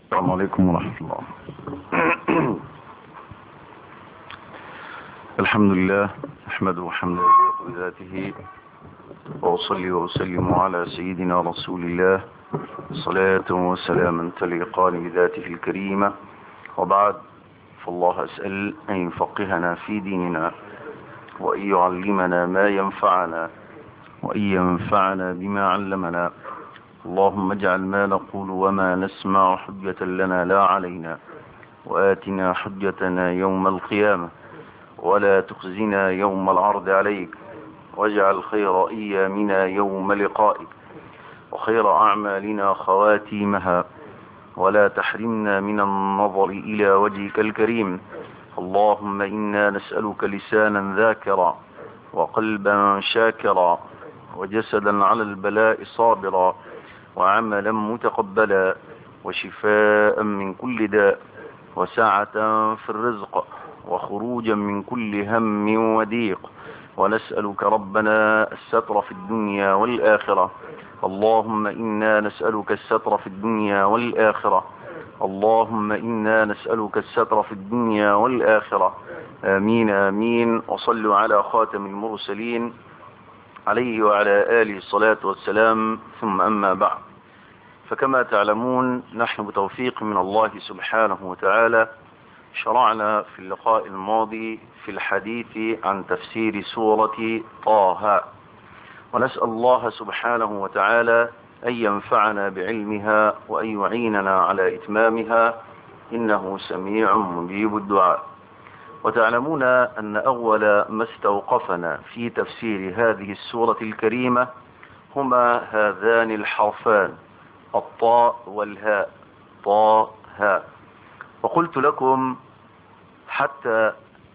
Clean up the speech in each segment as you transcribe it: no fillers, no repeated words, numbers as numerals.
السلام عليكم ورحمة الله. الحمد لله، أحمده حمدا بذاته، وأصلي وأسلم على سيدنا رسول الله صلاة وسلاما تليقان بذاته الكريمة. وبعد، فالله أسأل أن يفقهنا في ديننا، وأن يعلمنا ما ينفعنا، وأن ينفعنا بما علمنا. اللهم اجعل ما نقول وما نسمع حجة لنا لا علينا، وآتنا حجتنا يوم القيامة، ولا تخزنا يوم العرض عليك، واجعل خير أيامنا يوم لقائك، وخير أعمالنا خواتيمها، ولا تحرمنا من النظر إلى وجهك الكريم. اللهم إنا نسألك لسانا ذاكرا، وقلبا شاكرا، وجسدا على البلاء صابرا، وعملا متقبلا، وشفاء من كل داء، وسعة في الرزق، وخروجا من كل هم وضيق. ونسألك ربنا الستر في الدنيا والآخرة. اللهم إنا نسألك الستر في الدنيا والآخرة. اللهم إنا نسألك الستر في الدنيا والآخرة. آمين آمين. وصلوا على خاتم المرسلين عليه وعلى آله الصلاة والسلام. ثم أما بعد، فكما تعلمون نحن بتوفيق من الله سبحانه وتعالى شرعنا في اللقاء الماضي في الحديث عن تفسير سورة طه، ونسأل الله سبحانه وتعالى أن ينفعنا بعلمها وأن يعيننا على إتمامها، إنه سميع مجيب الدعاء. وتعلمون أن أول ما استوقفنا في تفسير هذه السورة الكريمة هما هذان الحرفان، الطاء والهاء، طاء هاء. وقلت لكم حتى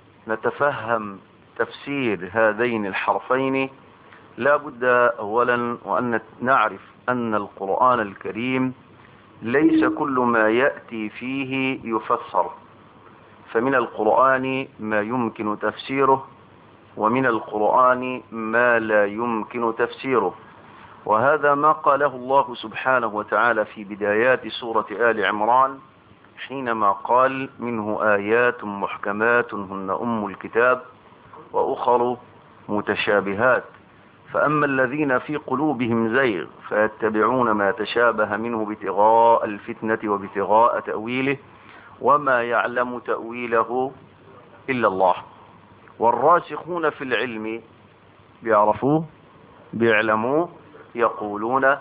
نتفهم تفسير هذين الحرفين لا بد أولا وأن نعرف أن القرآن الكريم ليس كل ما يأتي فيه يفسر، فمن القرآن ما يمكن تفسيره، ومن القرآن ما لا يمكن تفسيره. وهذا ما قاله الله سبحانه وتعالى في بدايات سورة آل عمران حينما قال: منه آيات محكمات هن أم الكتاب وأخر متشابهات، فأما الذين في قلوبهم زيغ فيتبعون ما تشابه منه ابتغاء الفتنة وابتغاء تأويله وما يعلم تأويله إلا الله. والراسخون في العلم بيعرفوه بيعلموه يقولون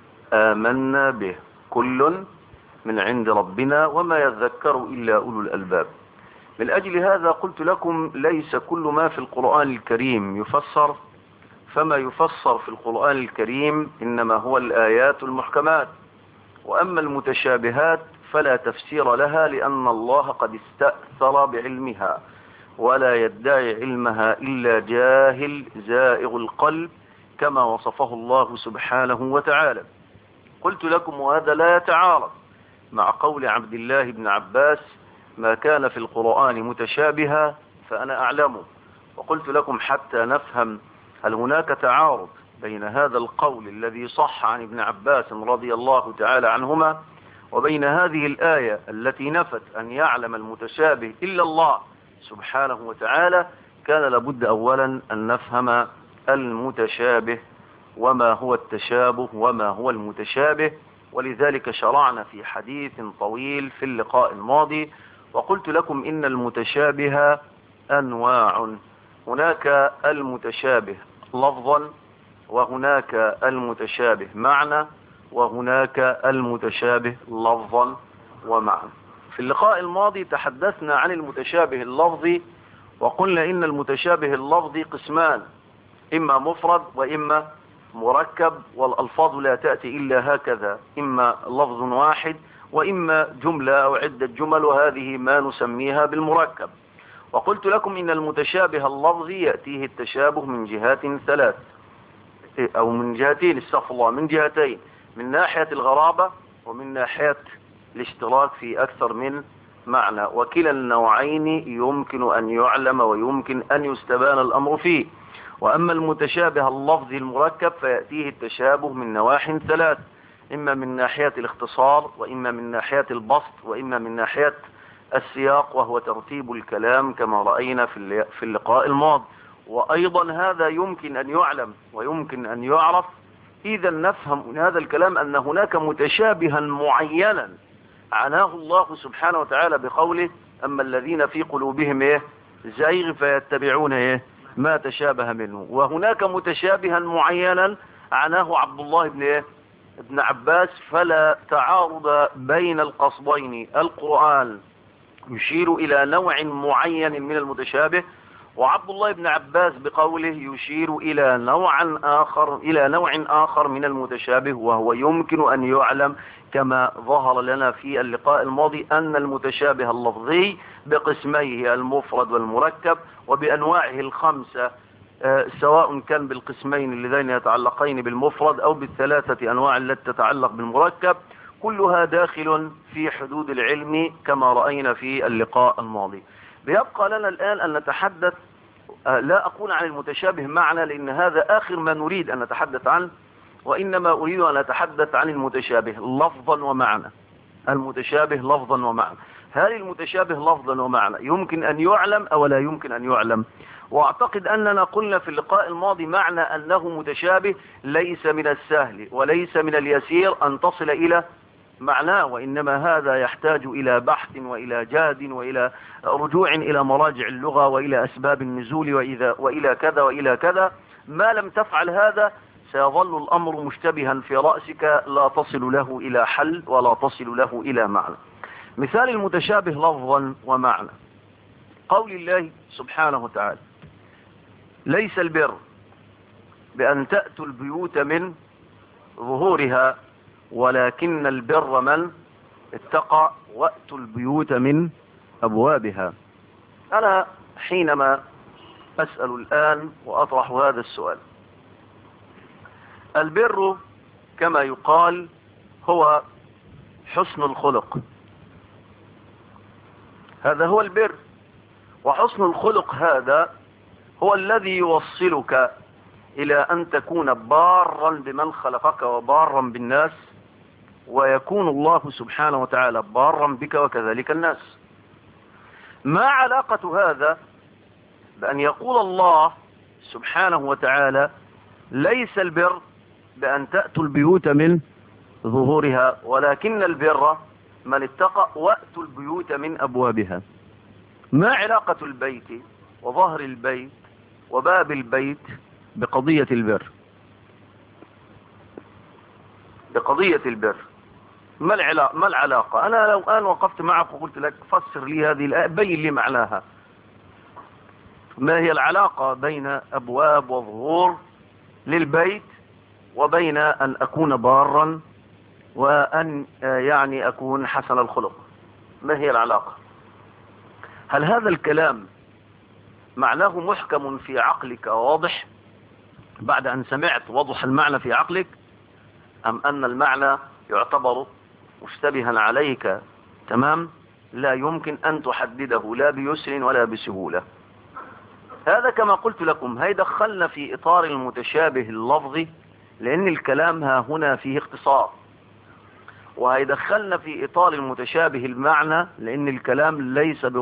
آمنا به كل من عند ربنا وما يذكر إلا أولو الألباب. من أجل هذا قلت لكم ليس كل ما في القرآن الكريم يفسر، فما يفسر في القرآن الكريم إنما هو الآيات المحكمات، وأما المتشابهات فلا تفسير لها، لأن الله قد استأثر بعلمها، ولا يدعي علمها إلا جاهل زائغ القلب كما وصفه الله سبحانه وتعالى. قلت لكم وهذا لا يتعارض مع قول عبد الله بن عباس: ما كان في القرآن متشابها فأنا أعلمه. وقلت لكم حتى نفهم هل هناك تعارض بين هذا القول الذي صح عن ابن عباس رضي الله تعالى عنهما وبين هذه الآية التي نفت أن يعلم المتشابه إلا الله سبحانه وتعالى، كان لابد أولا أن نفهم المتشابه وما هو التشابه وما هو المتشابه. ولذلك شرعنا في حديث طويل في اللقاء الماضي، وقلت لكم إن المتشابه أنواع: هناك المتشابه لفظا، وهناك المتشابه معنى، وهناك المتشابه لفظا ومعنى. في اللقاء الماضي تحدثنا عن المتشابه اللفظي، وقلنا إن المتشابه اللفظي قسمان: إما مفرد وإما مركب، والألفاظ لا تأتي إلا هكذا، إما لفظ واحد وإما جملة أو عدة جمل، وهذه ما نسميها بالمركب. وقلت لكم إن المتشابه اللفظي يأتيه التشابه من جهات ثلاث، أو من جهتين، استغفر الله، من جهتين: من ناحية الغرابة ومن ناحية الاشتراك في أكثر من معنى، وكلا النوعين يمكن أن يعلم ويمكن أن يستبان الأمر فيه. وأما المتشابه اللفظي المركب فيأتيه التشابه من نواح ثلاث: إما من ناحية الاختصار، وإما من ناحية البسط، وإما من ناحية السياق وهو ترتيب الكلام كما رأينا في اللقاء الماضي. وأيضا هذا يمكن أن يعلم ويمكن أن يعرف. إذا نفهم من هذا الكلام أن هناك متشابها معينا عناه الله سبحانه وتعالى بقوله: أما الذين في قلوبهم زيغ فيتبعون ما تشابه منه. وهناك متشابها معينا عناه عبد الله ابن عباس. فلا تعارض بين القصدين. القرآن يشير إلى نوع معين من المتشابه، وعبد الله بن عباس بقوله يشير إلى نوع آخر من المتشابه. وهو يمكن أن يعلم كما ظهر لنا في اللقاء الماضي أن المتشابه اللفظي بقسميه المفرد والمركب وبأنواعه الخمسة، سواء كان بالقسمين اللذين يتعلقين بالمفرد أو بالثلاثة أنواع التي تتعلق بالمركب، كلها داخل في حدود العلم كما رأينا في اللقاء الماضي. بيبقى لنا الآن أن نتحدث، لا أقول عن المتشابه معنى لأن هذا آخر ما نريد أن نتحدث عنه، وإنما أريد أن أتحدث عن المتشابه لفظا ومعنى. المتشابه لفظا ومعنى. هل المتشابه لفظا ومعنى يمكن أن يعلم أو لا يمكن أن يعلم؟ وأعتقد أننا قلنا في اللقاء الماضي معنى أنه متشابه ليس من السهل وليس من اليسير أن تصل إلى معناه، وإنما هذا يحتاج إلى بحث وإلى جهد وإلى رجوع إلى مراجع اللغة وإلى أسباب النزول وإلى كذا وإلى كذا. ما لم تفعل هذا سيظل الأمر مشتبها في رأسك، لا تصل له إلى حل ولا تصل له إلى معنى. مثال المتشابه لفظا ومعنى قول الله سبحانه وتعالى: ليس البر بأن تأتوا البيوت من ظهورها ولكن البر من اتقى وأتوا البيوت من أبوابها. أنا حينما أسأل الآن وأطرح هذا السؤال، البر كما يقال هو حسن الخلق، هذا هو البر. وحسن الخلق هذا هو الذي يوصلك إلى أن تكون بارا بمن خلقك وبارا بالناس، ويكون الله سبحانه وتعالى بارا بك وكذلك الناس. ما علاقة هذا بأن يقول الله سبحانه وتعالى: ليس البر بأن تأتوا البيوت من ظهورها ولكن البر من اتقى وأتوا البيوت من أبوابها؟ ما علاقة البيت وظهر البيت وباب البيت بقضية البر؟ بقضية البر ما العلاقة؟ أنا لو أن وقفت معك وقلت لك فسر لي هذه الآية، بين لي معناها، ما هي العلاقة بين أبواب وظهور للبيت وبين أن أكون بارا وأن يعني أكون حسن الخلق؟ ما هي العلاقة؟ هل هذا الكلام معناه محكم في عقلك واضح بعد أن سمعت وضح المعنى في عقلك، أم أن المعنى يعتبر مشتبها عليك تمام لا يمكن أن تحدده لا بيسر ولا بسهولة؟ هذا كما قلت لكم هيدخلنا في إطار المتشابه اللفظي، لأن الكلام ها هنا فيه اختصار، وهيدخلنا في إطار المتشابه المعنى لأن الكلام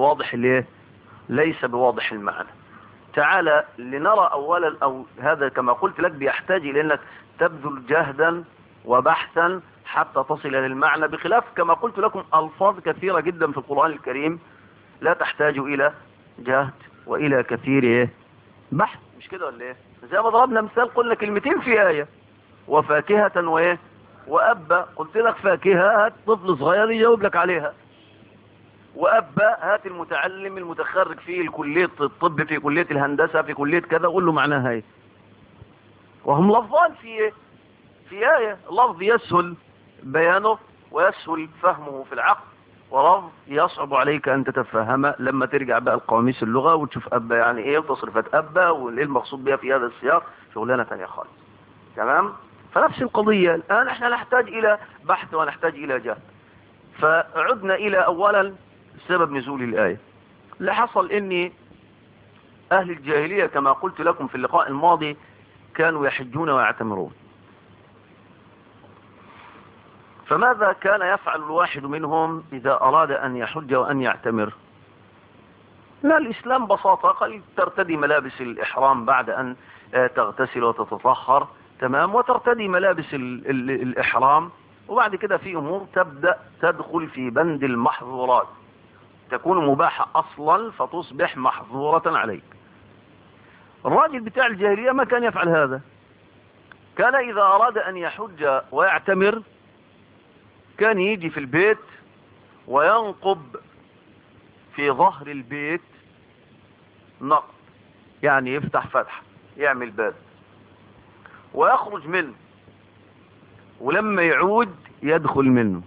ليس بواضح المعنى. تعالى لنرى أولا، أو هذا كما قلت لك بيحتاج إلى أنك تبذل جهدا وبحثا حتى تصل للمعنى، بخلاف كما قلت لكم ألفاظ كثيرة جدا في القرآن الكريم لا تحتاج إلى جهد وإلى كثير بحث، مش كده ولا ايه؟ زي ما ضربنا مثال قلنا كلمتين في آية: وفاكهة وأبا. قلت لك فاكهة هات طفل صغير يجاوب لك عليها، وأبا هات المتعلم المتخرج في كلية الطب في كلية الهندسة في كلية كذا قول له معناها ايه. وهم لفظان في آية، لفظ يسهل بيانه ويسهل فهمه في العقل، ولفظ يصعب عليك أن تتفهمه لما ترجع بقى القواميس اللغة وتشوف أبا يعني ايه وتصرفات أبا وايه المقصود بها في هذا السياق، شغلانة تانية خالص. تمام؟ فنفس القضية الآن احنا نحتاج إلى بحث ونحتاج إلى جهد. فعدنا إلى أولا سبب نزول الآية. اللي حصل إن أهل الجاهلية كما قلت لكم في اللقاء الماضي كانوا يحجون ويعتمرون، فماذا كان يفعل الواحد منهم إذا أراد أن يحج وأن يعتمر؟ لا، الإسلام ببساطة قال ترتدي ملابس الإحرام بعد أن تغتسل وتتطهر، تمام، وترتدي ملابس الإحرام، وبعد كده في أمور تبدأ تدخل في بند المحظورات، تكون مباحة أصلا فتصبح محظورة عليك. الراجل بتاع الجاهلية ما كان يفعل هذا. كان إذا أراد أن يحج ويعتمر كان يجي في البيت وينقب في ظهر البيت نقب، يعني يفتح فتح، يعمل باب ويخرج منه، ولما يعود يدخل منه.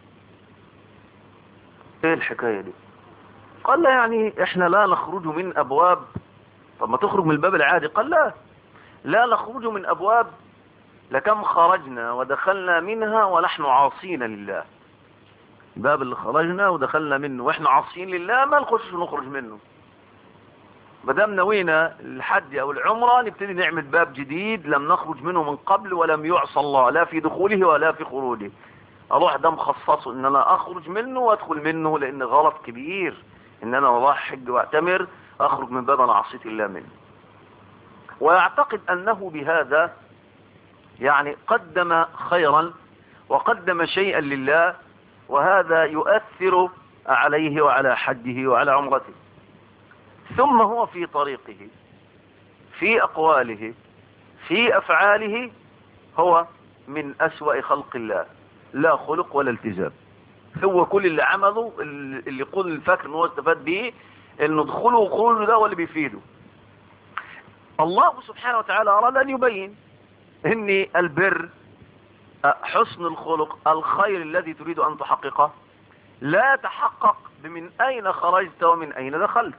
ايه الحكاية دي؟ قال لا، يعني احنا لا نخرج من ابواب. طب ما تخرج من الباب العادي. قال لا، لا نخرج من ابواب لكم خرجنا ودخلنا منها ونحن عاصين لله. الباب اللي خرجنا ودخلنا منه واحنا عاصين لله ما نخش ونخرج منه. مادام نوينا الحج او العمرة نبتدي نعمل باب جديد لم نخرج منه من قبل ولم يعصى الله لا في دخوله ولا في خروجه. اروح ده مخصصه ان انا اخرج منه وادخل منه، لان غلط كبير ان انا والله حج واعتمر اخرج من باب انا عصيت الله منه. ويعتقد انه بهذا يعني قدم خيرا وقدم شيئا لله، وهذا يؤثر عليه وعلى حجه وعلى عمرته. ثم هو في طريقه، في أقواله، في أفعاله هو من أسوأ خلق الله، لا خلق ولا التزام. هو كل اللي عمله اللي يقول الفاكر انه استفاد به انه دخوله وخروجه ده هو اللي بيفيده. الله سبحانه وتعالى أراد أن يبين ان البر، حسن الخلق، الخير الذي تريد أن تحققه لا يتحقق بمن أين خرجت ومن أين دخلت،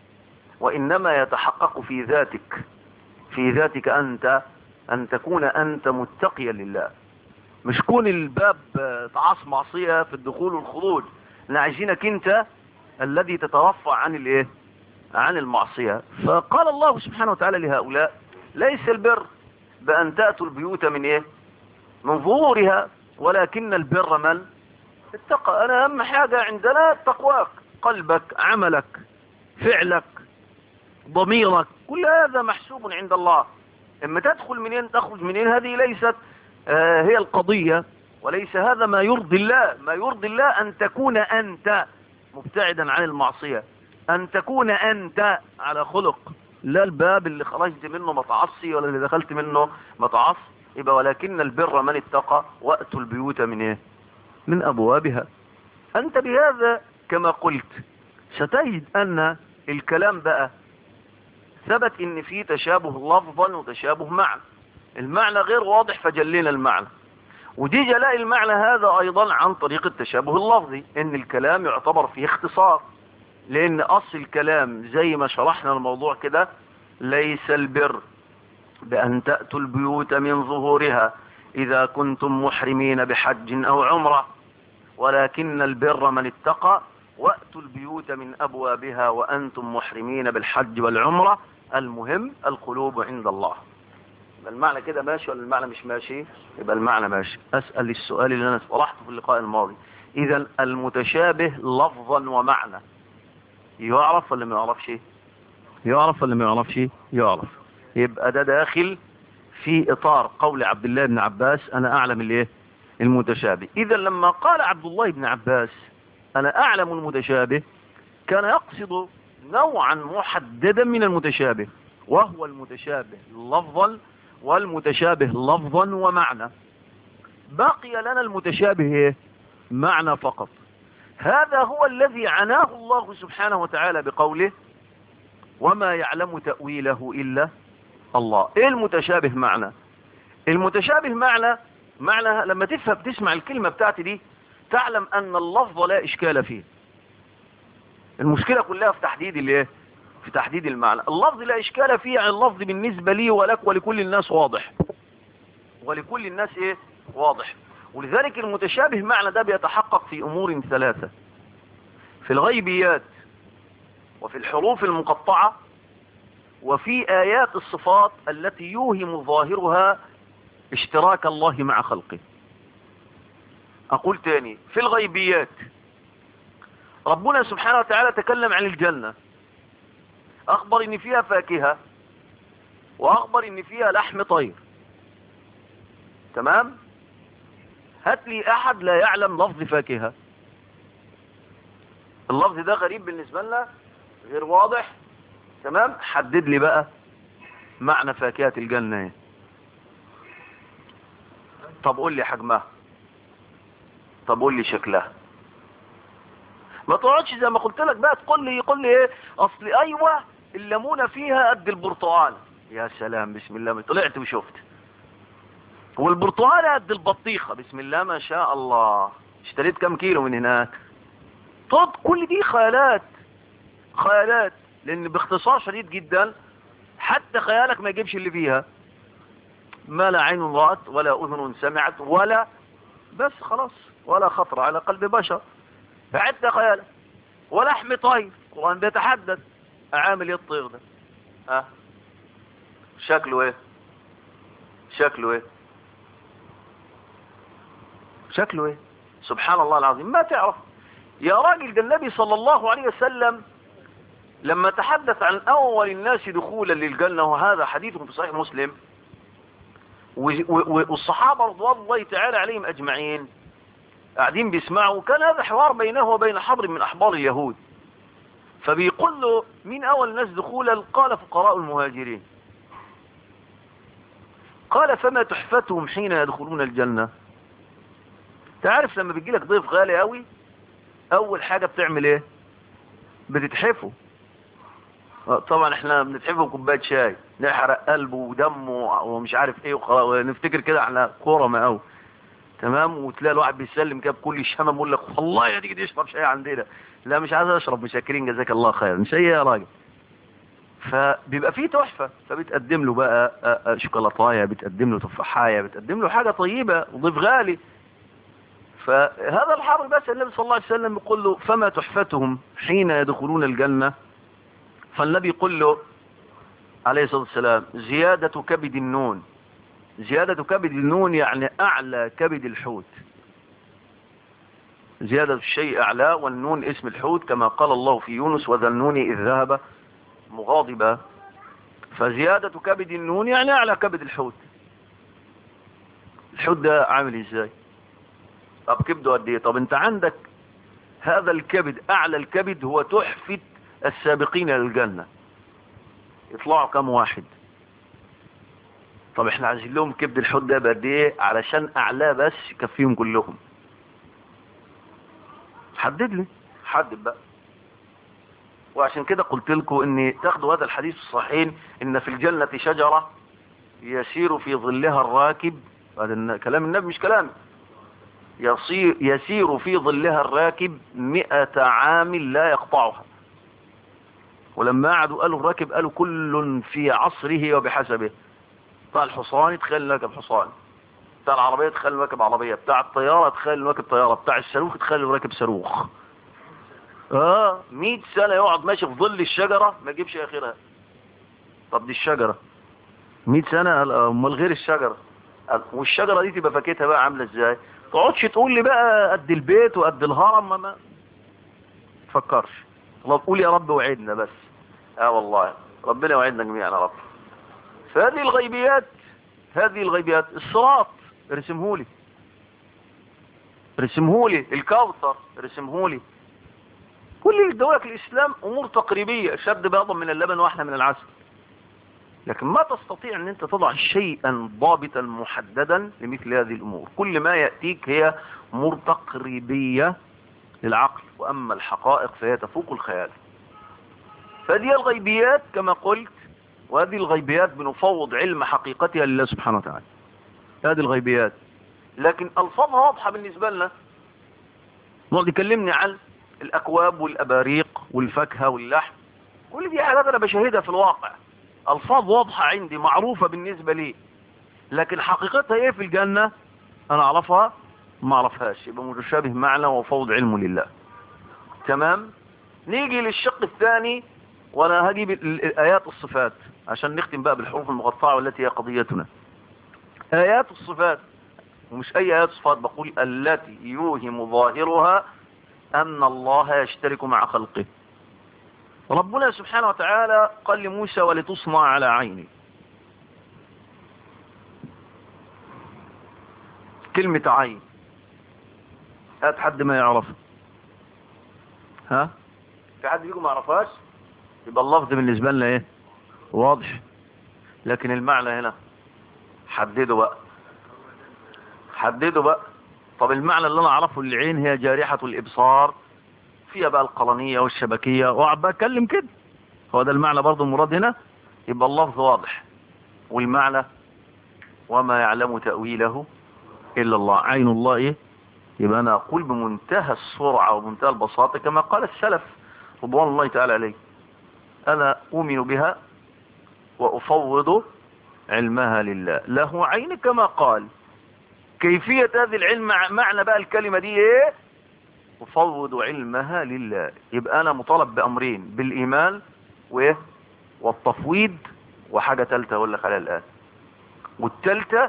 وإنما يتحقق في ذاتك، في ذاتك أنت، أن تكون أنت متقيا لله. مش كون الباب تعاص معصية في الدخول والخروج، عايزينك أنت الذي تترفع عن الايه، عن المعصية. فقال الله سبحانه وتعالى لهؤلاء ليس البر بأن تأتوا البيوت من ايه، من ظهورها، ولكن البر من اتقى. أنا أهم حاجة عندنا تقواك، قلبك، عملك، فعلك، ضميرك، كل هذا محسوب عند الله. اما تدخل منين تخرج منين هذه ليست هي القضية، وليس هذا ما يرضي الله. ما يرضي الله أن تكون أنت مبتعدا عن المعصية، أن تكون أنت على خلق، لا الباب اللي خرجت منه متعصي ولا اللي دخلت منه متعصي. يبقى ولكن البر من اتقى وأتوا البيوت من ايه، من أبوابها. أنت بهذا كما قلت ستجد أن الكلام بقى ثبت ان في تشابه لفظا وتشابه معنى. المعنى غير واضح فجلينا المعنى، ودي جلاء المعنى هذا ايضا عن طريق التشابه اللفظي، ان الكلام يعتبر فيه اختصار. لان اصل الكلام زي ما شرحنا الموضوع كده، ليس البر بان تأتوا البيوت من ظهورها اذا كنتم محرمين بحج او عمرة، ولكن البر من اتقى وأتوا البيوت من أبوابها وأنتم محرمين بالحج والعمرة. المهم القلوب عند الله. يبقى المعنى كده ماشي ولا المعنى مش ماشي؟ يبقى المعنى ماشي. أسأل السؤال اللي أنا طرحته في اللقاء الماضي، إذا المتشابه لفظا ومعنى يعرف ولا ما يعرفش؟ يعرف ولا ما يعرفش؟ يعرف. يبقى ده داخل في إطار قول عبد الله بن عباس أنا أعلم الايه، المتشابه. إذا لما قال عبد الله بن عباس أنا أعلم المتشابه كان يقصد نوعا محددا من المتشابه، وهو المتشابه لفظا والمتشابه لفظا ومعنى. بقي لنا المتشابه معنى فقط. هذا هو الذي عناه الله سبحانه وتعالى بقوله وما يعلم تأويله إلا الله. إيه المتشابه معنى؟ المتشابه معنى لما تفهم تسمع الكلمة بتاعتي دي تعلم أن اللفظ لا إشكال فيه. المشكلة كلها في تحديد الايه، في تحديد المعنى. اللفظ لا إشكال فيه، يعني اللفظ بالنسبة لي ولك ولكل الناس واضح، ولكل الناس ايه، واضح. ولذلك المتشابه معنى ده بيتحقق في أمور ثلاثة: في الغيبيات، وفي الحروف المقطعة، وفي آيات الصفات التي يوهم ظاهرها اشتراك الله مع خلقه. اقول تاني، في الغيبيات ربنا سبحانه وتعالى تكلم عن الجنة، اخبر ان فيها فاكهة، واخبر ان فيها لحم طير. تمام. هات لي احد لا يعلم لفظ فاكهة. اللفظ ده غريب بالنسبة لنا، غير واضح. تمام. حدد لي بقى معنى فاكهة الجنة ايه. طب قول لي حجمها، طب قول لي شكلها. ما تقعدش زي ما قلت لك بقى تقول لي ايه، اصل ايوه الليمونه فيها قد البرتقال. يا سلام، بسم الله، طلعت وشفت. والبرتقال قد البطيخه، بسم الله ما شاء الله. اشتريت كام كيلو من هناك. طب كل دي خيالات، خيالات. لان باختصار شديد جدا حتى خيالك ما يجيبش اللي فيها. ما لا عين رأت ولا اذن سمعت ولا، بس خلاص، ولا خطر على قلب بشر. حتى خيالك. ولحم طير، القرآن بيتحدث. عامل ايه الطير ده؟ ها؟ شكله ايه؟ شكله ايه؟ شكله ايه؟ سبحان الله العظيم، ما تعرف يا راجل. ده النبي صلى الله عليه وسلم لما تحدث عن اول الناس دخولا للجنة، وهذا حديث في صحيح مسلم، والصحابة رضوان الله تعالى عليهم اجمعين قاعدين بيسمعوا، كان هذا حوار بينه وبين حبر من احبار اليهود. فبيقول له مين اول الناس دخولا؟ قال فقراء المهاجرين. قال فما تحفتهم حين يدخلون الجنة؟ تعرف لما بيجي لك ضيف غالي قوي، اول حاجة بتعمل ايه؟ بتتحفه. طبعا احنا بنتحفه بكوبايه شاي، نحرق قلبه ودمه ومش عارف ايه ونفتكر كده احنا كرمه قوي. تمام. وتلاقي الواحد بيسلم كده بكل الشمم، يقول لك والله يا تيجي تشرب شاي عندنا. لا مش عايز اشرب، مشاكرين جزاك الله خير، مش هي يا راجل. فبيبقى فيه تحفة، فبتقدم له بقى شوكولاتايه، بتقدم له تفاحية، بتقدم له حاجة طيبة، وضيف غالي. فهذا الحر بس النبي صلى الله عليه وسلم يقول له فما تحفتهم حين يدخلون الجنة؟ فالنبي يقول له عليه الصلاة والسلام زيادة كبد النون. زيادة كبد النون يعني أعلى كبد الحوت. زيادة الشيء أعلى، والنون اسم الحوت كما قال الله في يونس وذا النون إذ ذهب مغاضبا. فزيادة كبد النون يعني أعلى كبد الحوت. الحوت ده عامل إزاي؟ طب كبده قد إيه؟ طب أنت عندك هذا الكبد، أعلى الكبد هو تحفة السابقين للجنة. يطلعوا كم واحد؟ طب احنا عايزين لهم كبد الحوت ده بقد ايه علشان اعلاه بس يكفيهم كلهم؟ حدد لي، حدد بقى. وعشان كده قلت لكم ان تاخدوا هذا الحديث الصحيح، ان في الجنة شجرة يسير في ظلها الراكب. هذا كلام النبي مش كلامي. يسير في ظلها الراكب 100 عام لا يقطعها. ولما قعدوا قالوا الراكب، قالوا كل في عصره وبحسبه. بتاع الحصان يتخيل راكب حصان، بتاع العربية تخيل راكب عربية، بتاع الطيارة تخيل راكب طيارة، بتاع الصاروخ تخيل راكب صاروخ. 100 سنة يقعد ماشي في ظل الشجرة ما يجيبش اخرها. طب دي الشجرة 100 سنة، امال غير الشجرة؟ والشجرة دي تبقى فاكهتها بقى عاملة ازاي؟ تقعدش تقول لي بقى قد البيت وقد الهرم، ما تفكرش. الله تقول يا رب وعدنا بس. والله ربنا يوعدنا جميعا يا رب. فهذه الغيبيات، هذه الغيبيات. الصراط رسمهولي، رسمهولي الكوثر رسمهولي. كل الدولك الإسلام أمور تقريبية، شد بيضا من اللبن واحنا من العسل. لكن ما تستطيع أن أنت تضع شيئا ضابطا محددا لمثل هذه الأمور. كل ما يأتيك هي أمور تقريبية للعقل، وأما الحقائق فهي تفوق الخيال. فهذه الغيبيات كما قلت، وهذه الغيبيات بنفوض علم حقيقتها لله سبحانه وتعالى. هذه الغيبيات لكن ألفاظها واضحة بالنسبة لنا. نقعد يكلمني عن الأكواب والأباريق والفاكهة واللحم، كل دي حاجات أنا بشاهدها في الواقع، ألفاظ واضحة عندي معروفة بالنسبة لي. لكن حقيقتها إيه في الجنة أنا أعرفها ما أعرفهاش، يبقى متشابه معنا وفوض علم لله. تمام. نيجي للشق الثاني، وأنا هجيب آيات الصفات عشان نختم بقى بالحروف المقطعة والتي هي قضيتنا. آيات الصفات ومش أي آيات صفات، بقول التي يوهم ظاهرها أن الله يشترك مع خلقه. ربنا سبحانه وتعالى قال لموسى ولتصنع على عيني. كلمة عين هات حد ما يعرفها، ها؟ في حد فيكم ما يعرفهاش؟ يبقى اللفظ بالنسبة لنا ايه؟ واضح. لكن المعنى هنا حددوا بقى، حددوا بقى. طب المعنى اللي انا اعرفه العين هي جارحة الابصار، فيها بقى القرنية والشبكية، واقعد بقى اتكلم كده. هو ده المعنى برضو المراد هنا. يبقى اللفظ واضح والمعنى وما يعلم تأويله الا الله. عين الله ايه؟ يبقى انا اقول بمنتهى السرعة ومنتهى البساطة كما قال السلف رضوان الله تعالى عليه: انا اؤمن بها وافوض علمها لله. له عين كما قال. كيفية هذه العلم معنى بقى الكلمة دي ايه؟ افوض علمها لله. يبقى انا مطالب بامرين: بالايمان وايه؟ والتفويض. وحاجة ثالثة اقول لك عليها الان، والثالثة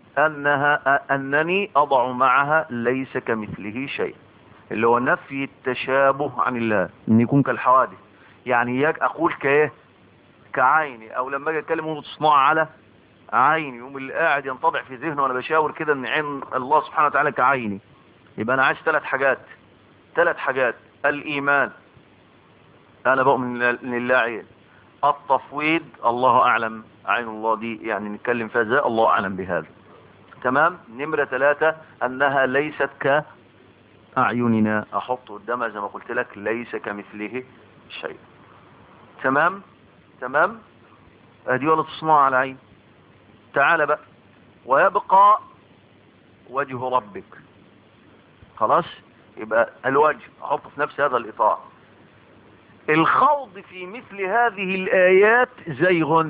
انني اضع معها ليس كمثله شيء، اللي هو نفي التشابه عن الله، ان يكون كالحوادث. يعني اياك اقول كايه؟ كعيني. او لما اجي اتكلم تصنع على عيني، يوم اللي قاعد ينطبع في ذهنه وانا بشاور كده ان عين الله سبحانه وتعالى كعيني. يبقى انا عايز ثلاث حاجات، ثلاث حاجات: الايمان، انا بؤمن لله عين. التفويض، الله اعلم عين الله دي يعني نتكلم فيها ازاي، الله اعلم بهذا. تمام. نمرة ثلاثة انها ليست كأعيننا، احط قدامها زي ما قلت لك ليس كمثله شيء. تمام تمام. ادي ولا تصنع على عين. تعال بقى: ويبقى وجه ربك. خلاص. يبقى الوجه احطه في نفس هذا الاطار. الخوض في مثل هذه الايات زيغ.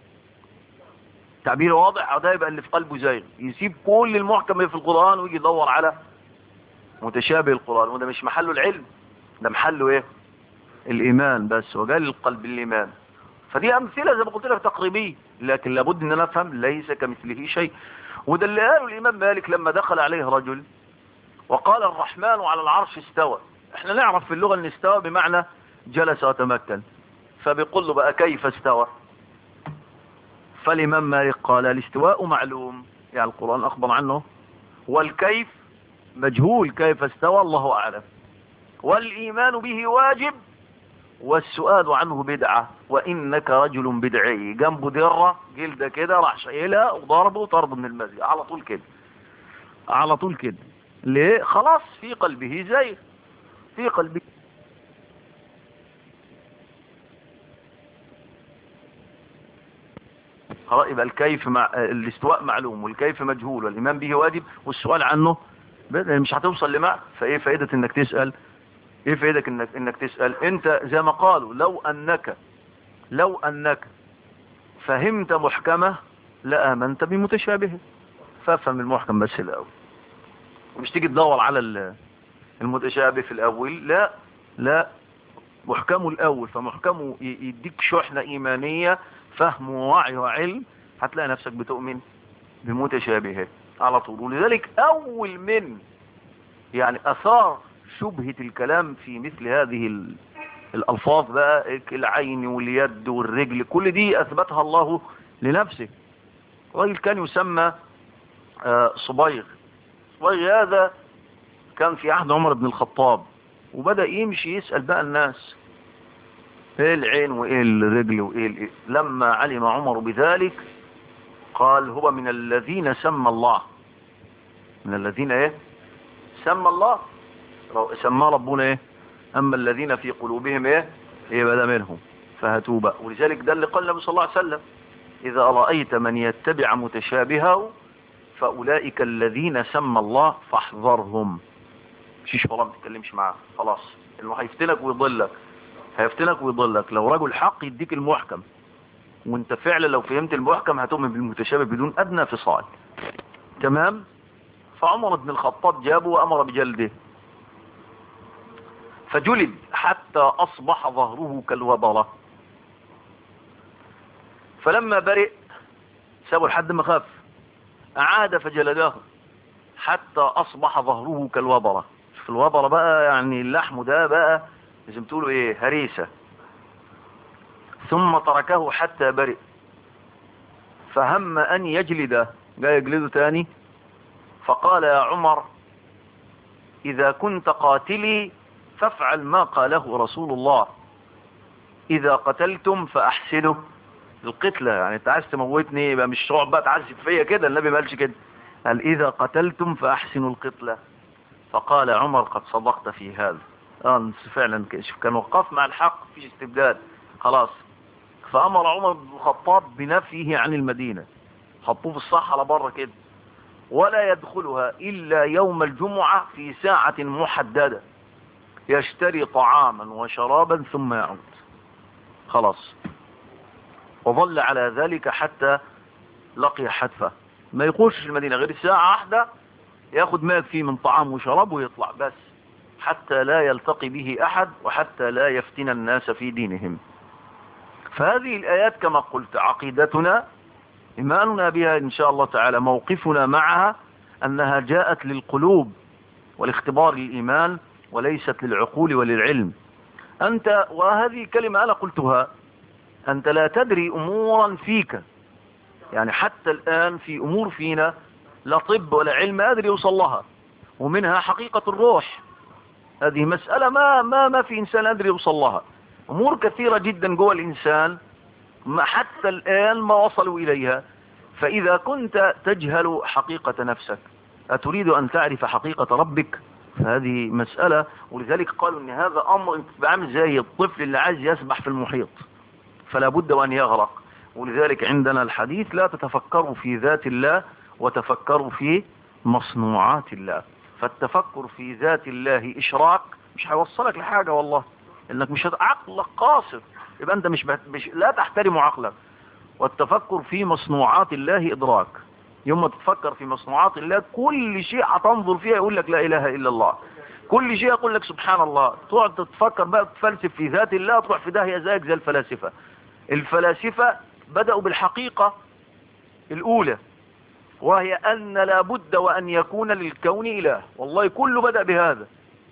تعبير واضح. ده يبقى اللي في قلبه زيغ، يسيب كل المحكم اللي في القرآن ويجي يدور على متشابه القرآن، وده مش محله العلم، ده محله ايه؟ الايمان بس. وجال القلب الايمان. فدي امثله زي ما قلت لك تقريبيه، لكن لابد ان انا افهم ليس كمثله شيء. وده اللي قاله الامام مالك لما دخل عليه رجل وقال الرحمن على العرش استوى. احنا نعرف في اللغه ان استوى بمعنى جلس وتمكن، فبيقول له بقى كيف استوى؟ فالامام مالك قال الاستواء معلوم، يعني القران اخبر عنه، والكيف مجهول، كيف استوى الله اعلم، والايمان به واجب، والسؤال عنه بدعة، وإنك رجل بدعي. جنبه درة جلدة كده راح شايلها وضربه وطرده من المسجد على طول كده، على طول كده. ليه؟ خلاص في قلبه زي في قلبه. خلاص يبقى الكيف الاستواء معلوم، والكيف مجهول، والإيمان به واجب، والسؤال عنه مش هتوصل لمعنى. فإيه فائدة إنك تسأل؟ ايه فائدك انك تسأل؟ انت زي ما قالوا لو انك فهمت محكمة لآمنت بمتشابه. فافهم المحكم بس الاول، ومش تيجي تدور على المتشابه في الاول. لا لا، محكمه الاول. فمحكمه يديك شحنة ايمانية، فهم ووعي وعلم، هتلاقي نفسك بتؤمن بمتشابهه على طول. ولذلك اول من يعني اثار شبهة الكلام في مثل هذه الألفاظ بقى، العين واليد والرجل، كل دي أثبتها الله لنفسه. راجل كان يسمى صبيغ. صبيغ هذا كان في عهد عمر بن الخطاب، وبدأ يمشي يسأل بقى الناس ايه العين وايه الرجل وايه لما علم عمر بذلك قال هو من الذين سمى الله. من الذين ايه؟ سمى الله. سمى ربنا ايه؟ اما الذين في قلوبهم ايه؟ يبقى ده منهم فهاتوا بقى. ولذلك ده اللي قال النبي صلى الله عليه وسلم: اذا رأيت من يتبع متشابهه فاولئك الذين سمى الله فاحذرهم. مشيش والله ما تتكلمش معاه، خلاص انه هيفتنك ويضلك، هيفتنك ويضلك. لو رجل حق يديك المحكم، وانت فعلا لو فهمت المحكم هتؤمن بالمتشابه بدون ادنى فصال. تمام. فعمر بن الخطاب جابه وامر بجلده، فجلد حتى اصبح ظهره كالوبرة. فلما برئ سابوا لحد ما خاف، عاد فجلداه حتى أصبح ظهره كالوبرة. في الوبرة بقى يعني اللحم ده بقى لازم تقولوا ايه، هريسة. ثم تركه حتى برئ، فهم أن يجلده، جاء يجلده تاني. فقال يا عمر إذا كنت قاتلي فافعل ما قاله رسول الله، إذا قتلتم فأحسنوا القتلة. يعني انت عايز تموتني يبقى مش تقعد بقى تعذب فيا كده، النبي ما قالش كده، قال إذا قتلتم فأحسنوا القتلة. فقال عمر قد صدقت في هذا. فعلا كان وقف مع الحق في استبداد خلاص. فأمر عمر بن الخطاب بنفيه عن المدينة، حطوه في الصحراء بره كده، ولا يدخلها إلا يوم الجمعة في ساعة محددة، يشتري طعاما وشرابا ثم يعود خلاص. وظل على ذلك حتى لقي حتفه، ما يخش المدينة غير ساعة واحدة، ياخد ما يكفيه من طعام وشراب ويطلع بس، حتى لا يلتقي به أحد وحتى لا يفتن الناس في دينهم. فهذه الآيات كما قلت عقيدتنا، إيماننا بها إن شاء الله تعالى، موقفنا معها أنها جاءت للقلوب والاختبار للإيمان وليست للعقول وللعلم. أنت، وهذه كلمة أنا قلتها، أنت لا تدري أمورا فيك، يعني حتى الآن في أمور فينا لا طب ولا علم أدري يوصل لها، ومنها حقيقة الروح، هذه مسألة ما في إنسان أدري يوصل لها. أمور كثيرة جدا جوه الإنسان ما حتى الآن ما وصلوا إليها. فإذا كنت تجهل حقيقة نفسك أتريد أن تعرف حقيقة ربك؟ فهذه مسألة. ولذلك قالوا أن هذا أمر بعمل زي الطفل اللي عايز يسبح في المحيط، فلا بد وأن يغرق. ولذلك عندنا الحديث لا تتفكروا في ذات الله وتفكروا في مصنوعات الله. فالتفكر في ذات الله إشراك، مش هيوصلك لحاجة والله، إنك مش عقلك قاصر، يبقى أنت مش لا تحترم عقلك. والتفكر في مصنوعات الله إدراك. يوم ما تتفكر في مصنوعات الله كل شيء هتنظر فيها يقول لك لا إله إلا الله، كل شيء يقول لك سبحان الله. تقعد تتفكر بقى تفلسف في ذات الله تروح في داهية زيك زي الفلاسفة. الفلاسفة بدأوا بالحقيقة الأولى، وهي أن لا بد وأن يكون للكون إله. والله كله بدأ بهذا،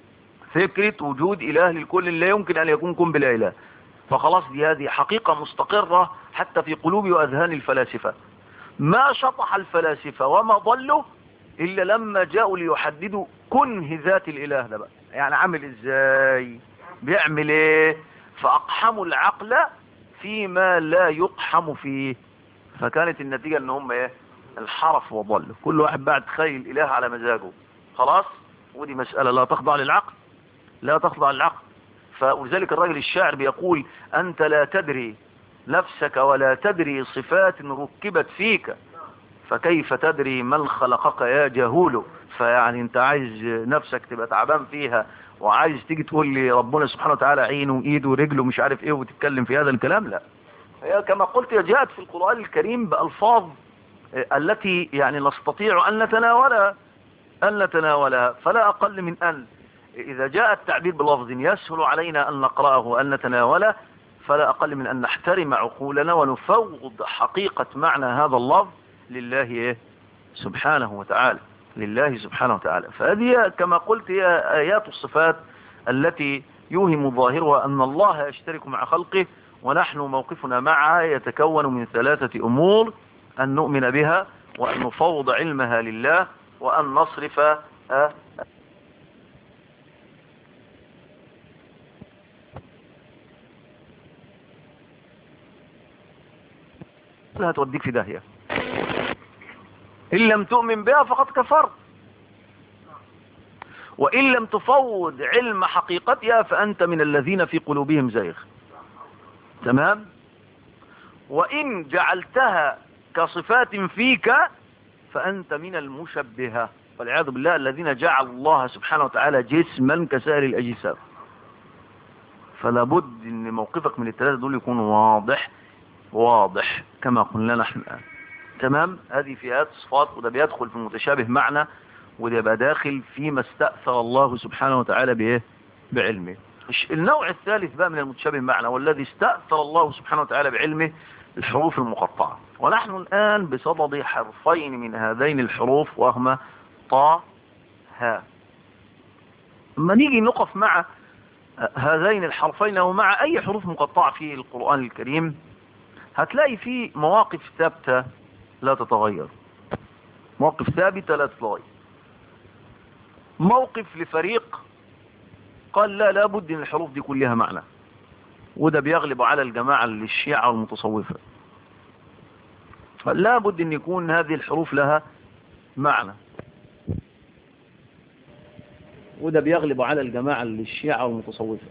فكرة وجود إله للكل، لا يمكن أن يكون كن بلا إله. فخلاص دي هذه حقيقة مستقرة حتى في قلوب وأذهان الفلاسفة. ما شطح الفلاسفة وما ضلوا إلا لما جاءوا ليحددوا كنه ذات الإله ده بقى، يعني عامل إزاي، بيعمل إيه، فأقحموا العقل فيما لا يقحم فيه. فكانت النتيجة ان هم ايه، الحرف وضل، كل واحد بعد تخيل اله على مزاجه خلاص. ودي مسألة لا تخضع للعقل، لا تخضع للعقل. فلذلك الرجل الشاعر بيقول انت لا تدري نفسك ولا تدري صفات ركبت فيك، فكيف تدري من خلقك يا جهول. فيعني انت عايز نفسك تبقى تعبان فيها وعايز تيجي تقول لي ربنا سبحانه وتعالى عينه وايده ورجله مش عارف ايه وتتكلم في هذا الكلام؟ لا، هي كما قلت هي جاءت في القرآن الكريم بألفاظ التي يعني نستطيع أن نتناولها فلا أقل من أن إذا جاء التعبير بلفظ يسهل علينا أن نقرأه وأن نتناوله فلا أقل من أن نحترم عقولنا ونفوض حقيقة معنى هذا اللفظ لله سبحانه وتعالى، لله سبحانه وتعالى. فهذه كما قلت هي آيات الصفات التي يوهم ظاهرها أن الله يشترك مع خلقه، ونحن موقفنا معها يتكون من ثلاثة أمور: أن نؤمن بها، وأن نفوض علمها لله، وأن نصرف لا توديك في داهية. إن لم تؤمن بها فقد كفرت، وإن لم تفوض علم حقيقتها فأنت من الذين في قلوبهم زيغ. تمام؟ وإن جعلتها كصفات فيك فأنت من المشبهة والعياذ بالله، الذين جعل الله سبحانه وتعالى جسما كسائر الأجسام. فلا بد ان موقفك من الثلاثة دول يكون واضح كما قلنا نحن الآن. تمام؟ هذه فئات صفات، وده بيدخل في المتشابه معنا، وده يبقى داخل فيما استأثر الله سبحانه وتعالى بإيه؟ بعلمه. النوع الثالث بقى من المتشابه معنا والذي استأثر الله سبحانه وتعالى بعلمه الحروف المقطعة. ونحن الآن بصدد حرفين من هذين الحروف وهما طا ها. لما نيجي نقف مع هذين الحرفين أو مع أي حروف مقطعة في القرآن الكريم هتلاقي فيه مواقف ثابتة لا تتغير. مواقف ثابتة لا تتغير. موقف لفريق قال لا لابد ان الحروف دي كلها معنى، وده بيغلب على الجماعة الشيعة والمتصوفة. فلا بد ان يكون هذه الحروف لها معنى، وده بيغلب على الجماعة الشيعة والمتصوفة.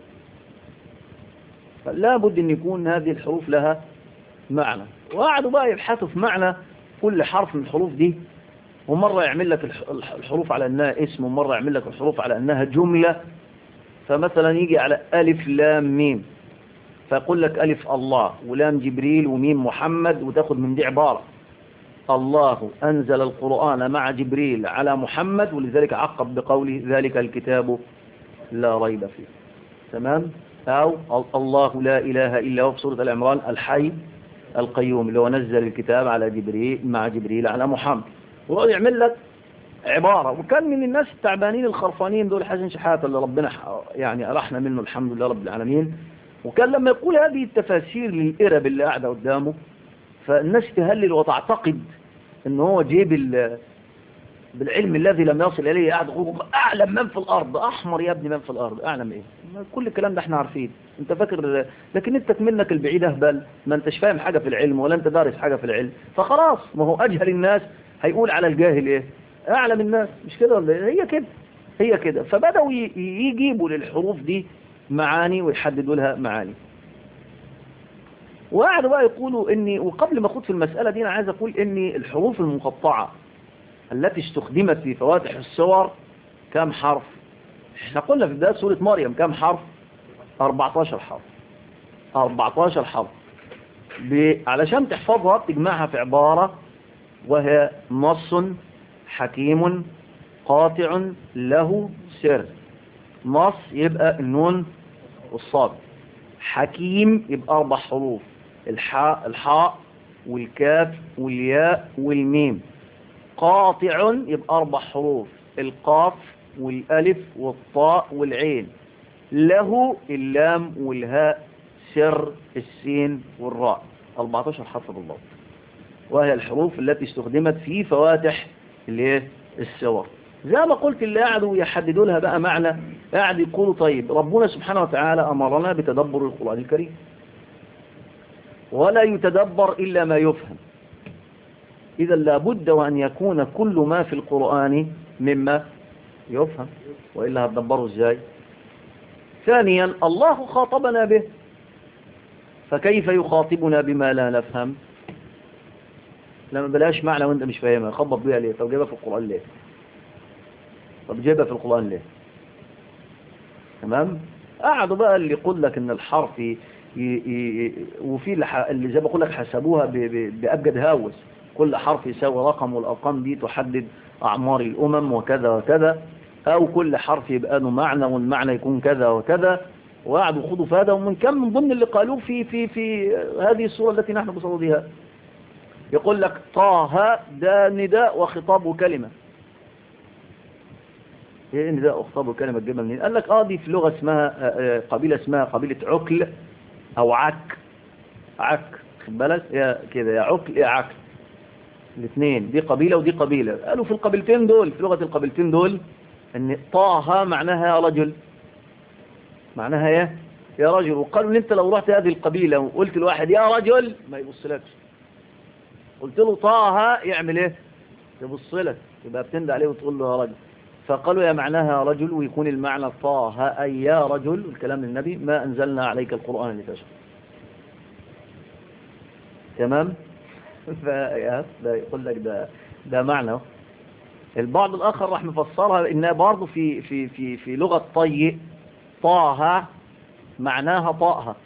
فلا بد ان يكون هذه الحروف لها معنى، وقعدوا بقى يبحثوا في معنى كل حرف من الحروف دي، ومرة يعمل لك الحروف على انها اسم، ومرة يعمل لك الحروف على انها جملة. فمثلا يجي على ألف لام ميم، فيقول لك ألف الله ولام جبريل وميم محمد، وتاخد من دي عبارة الله أنزل القرآن مع جبريل على محمد، ولذلك عقب بقوله ذلك الكتاب لا ريب فيه. تمام؟ أو الله لا إله إلا هو في سورة العمران الحي القيوم اللي هو نزل الكتاب على جبريل مع جبريل على محمد، وهو يعمل لك عبارة. وكان من الناس التعبانين الخرفانين دول حسن شحاتة اللي ربنا يعني أرحنا منه الحمد لله رب العالمين. وكان لما يقول هذه التفاسير للإرب اللي قاعدة قدامه، فالناس تهلل وتعتقد ان هو جيب بالعلم الذي لم يصل إليه قاعد يقول أعلم من في الأرض. أحمر يا ابني، من في الأرض أعلم إيه؟ كل الكلام ده احنا عارفين. انت فاكر؟ لكن انت منك البعيد أهبل، ما انتش فاهم حاجة في العلم ولا انت دارس حاجة في العلم، فخلاص ما هو أجهل الناس هيقول على الجاهل إيه؟ أعلم الناس. مش كده ولا إيه؟ هي كده، هي كده. فبدأوا يجيبوا للحروف دي معاني ويحددوا لها معاني. وقعدوا بقى يقولوا اني، وقبل ما اخد في المسألة دي انا عايز اقول اني الحروف المقطعة التي استخدمت في فواتح السور كم حرف؟ احنا قلنا في بداية سورة مريم كم حرف؟ 14 حرف. 14 حرف. علشان تحفظها بتجمعها في عبارة وهي نص حكيم قاطع له سر. نص يبقى النون والصاد، حكيم يبقى 4 حروف، الحاء والكاف والياء والميم. قاطع يبقى 4 حروف، القاف والالف والطاء والعين. له اللام والهاء، سر السين والراء. 14 حرف بالضبط، وهي الحروف التي استخدمت في فواتح السور. زي ما قلت اللي قعدوا يحددوا لها بقى معنى، قاعد يقولوا طيب ربنا سبحانه وتعالى أمرنا بتدبر القرآن الكريم، ولا يتدبر إلا ما يفهم. إذا لابد وأن يكون كل ما في القرآن مما يفهم، وإلا هتدبره إزاي؟ ثانيا الله خاطبنا به، فكيف يخاطبنا بما لا نفهم؟ لما بلاش معنى وانت مش فاهمها خبط بيها ليه؟ طب جايبها في القرآن ليه؟ طب جايبها في القرآن ليه؟ تمام؟ قعدوا بقى اللي يقول لك ان الحرف وفي اللي زي ما بقول لك حسبوها بأبجد هاوس، كل حرف يساوي رقم، والارقام دي تحدد اعمار الامم وكذا وكذا، او كل حرف يبقى له معنى والمعنى يكون كذا وكذا. وقعدوا خدوا فاده. ومن كم من ضمن اللي قالوه في هذه السورة التي نحن بصددها يقول لك طه ده نداء وخطاب وكلمة. ايه نداء وخطاب وكلمة؟ تجيبها منين؟ قال لك دي في لغة اسمها قبيلة اسمها قبيلة عكل او عك. خد بالك يا كده، يا عكل يا عك، الاثنين دي قبيلة ودي قبيلة. قالوا في القبيلتين دول، في لغة القبيلتين دول، ان طه معناها يا رجل، معناها يا رجل. وقالوا ان انت لو رحت هذه القبيلة وقلت لواحد يا رجل ما يبصلكش، قلت له طه يعمل ايه؟ يبص لك، يبقى بتندى عليه وتقول له يا رجل. فقالوا يا معناها رجل، ويكون المعنى طه أي يا رجل، الكلام للنبي ما أنزلنا عليك القرآن لتشقى. تمام؟ ده يقول لك ده معنى. البعض الآخر راح مفسرها إنها برضه في لغة طي، طه معناها طاها،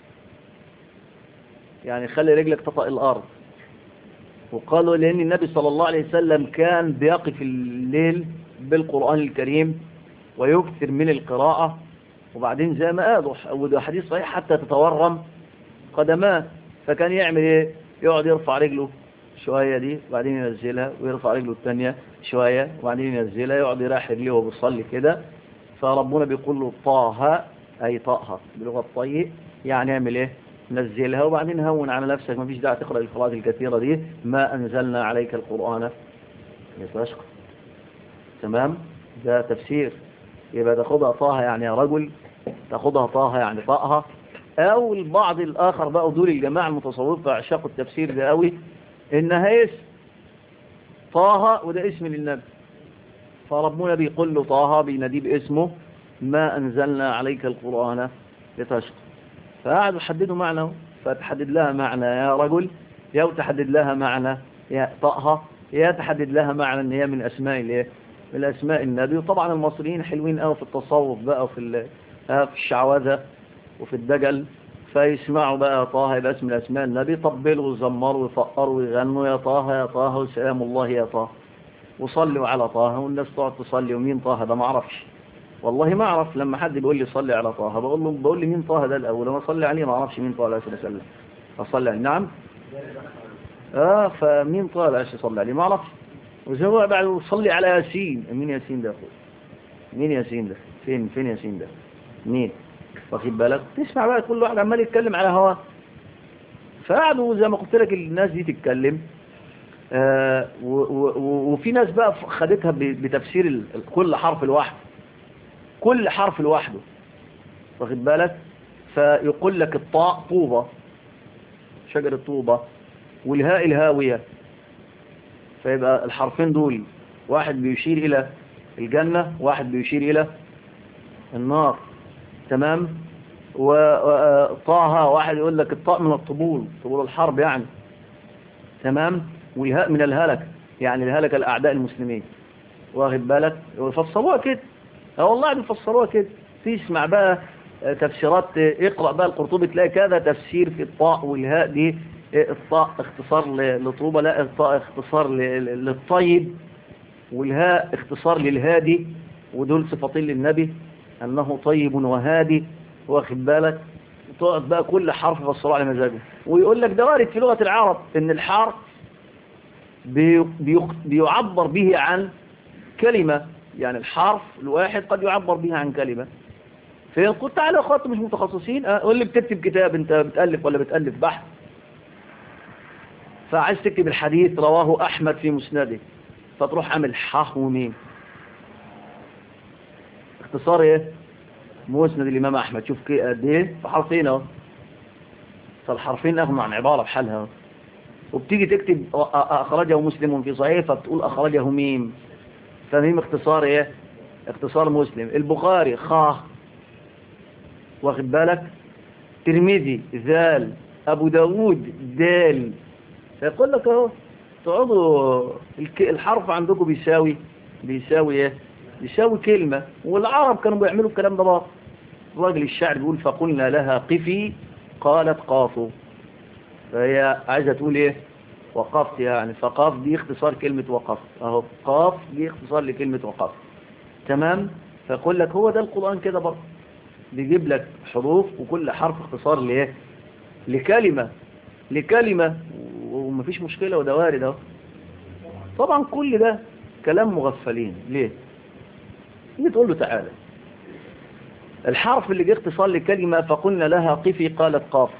يعني خلي رجلك تطأ الأرض. وقالوا لأن النبي صلى الله عليه وسلم كان بيقف الليل بالقرآن الكريم ويكثر من القراءة، وبعدين زي ما قالوا وده حديث صحيح حتى تتورم قدماه، فكان يعمل ايه؟ يقعد يرفع رجله شوية دي وبعدين ينزلها ويرفع رجله الثانية شوية وبعدين ينزلها، يقعد يراح رجليه وهو بيصلي كده. فربنا بيقول له طه، أي طاها بلغة الطيء، يعني اعمل ايه؟ نزلها وبعدين هون على نفسك، ما فيش داعي تقرأ القراءات الكثيرة دي، ما أنزلنا عليك القرآن لتشقى. تمام؟ ده تفسير. يبقى تاخدها طه يعني يا رجل، تاخدها طه يعني طأها. أو البعض الآخر بقى دول الجماعة المتصوفة عشاقوا التفسير ده قوي، إنها اسم طه وده اسم للنبي، فربنا بيقول له طه بيناديه باسمه، ما أنزلنا عليك القرآن لتشقى. فقعدوا يحددوا معنى، فتحدد لها معنى يا رجل، يا تحدد لها معنى يا طأها، يا تحدد لها معنى ان هي من اسماء الايه، من اسماء النبي. وطبعا المصريين حلوين قوي في التصوف بقى وفي في الشعوذه وفي الدجل، فيسمعوا بقى طه يبقى اسم من اسماء النبي، طبلوا وزمروا ويفقروا ويغنوا يا طه يا طه وسلام الله يا طه وصلوا على طه، والناس تقعد تصلي. ومين طه ده؟ ما اعرفش والله، ما اعرف. لما حد بيقول لي صلي على طه بقول لي مين طه ده الاول، لما اصلي عليه ما اعرفش مين طه عليه وسلم اصلي عليه. نعم فمين طه عليه اصلي عليه ما اعرفش. وزي ما بعد صلي على ياسين، مين ياسين ده اخوي؟ مين ياسين ده؟ فين ياسين ده؟ مين؟ واخد بالك؟ تسمع بقى كل واحد عمال يتكلم على هواه. فقعدوا زي ما قلت لك الناس دي تتكلم، وفي ناس بقى خدتها بتفسير كل حرف لوحده، كل حرف لوحده، واخد بالك؟ فيقول لك الطاء طوبة، شجرة طوبة، والهاء الهاوية، فيبقى الحرفين دول واحد بيشير إلى الجنة، واحد بيشير إلى النار. تمام؟ وطاها واحد يقول لك الطاء من الطبول، طبول الحرب يعني. تمام؟ والهاء من الهلك، يعني الهلك الأعداء المسلمين، واخد بالك؟ ويفسروها كده، والله بيفسروها كده. تسمع بقى تفسيرات، اقرأ بقى القرطبي تلاقي كذا تفسير في الطاء والهاء دي. الطاء اختصار لطوبة، لا الطاء اختصار للطيب، والهاء اختصار للهادي، ودول صفتين للنبي أنه طيب وهادي، واخد بالك؟ تقعد بقى كل حرف يفسره على مزاجه. ويقول لك ده وارد في لغة العرب ان الحرف بيعبر به عن كلمة، يعني الحرف الواحد قد يعبر به عن كلمة. فيقول تعالى اخوات مش متخصصين، قول لي بتكتب كتاب، انت بتألف ولا بتألف بحث، فعايز تكتب الحديث رواه احمد في مسنده، فتروح عامل حاء وميم، اختصار ايه؟ مسند الامام احمد. شوف قد ايه في حرفين اهو، فالحرفين اغنوا عن عبارة بحالها. وبتيجي تكتب اخرجه مسلم في صحيح، فبتقول اخرجه ميم، فميم اختصار ايه؟ اختصار مسلم. البخاري خاء، واخد بالك؟ ترمذي ذال، ابو داود دال. فيقول لك اهو تقعدوا الحرف عندكم بيساوي ايه؟ بيساوي كلمة. والعرب كانوا بيعملوا الكلام ده بقى. الراجل الشاعر بيقول فقلنا لها قفي قالت قافوا، فهي عايزة تقول ايه؟ وقفت يعني، فقاف دي اختصار كلمة وقفت اهو، قاف دي اختصار لكلمة وقفت. تمام؟ فيقول لك هو ده القرآن كده برضه، بيجيب لك حروف وكل حرف اختصار لايه؟ لكلمة، ومفيش مشكلة، وده وارد اهو. طبعا كل ده كلام مغفلين. ليه؟ تيجي تقول له تعالى الحرف اللي جه اختصار لكلمة فقلنا لها قفي قالت قاف،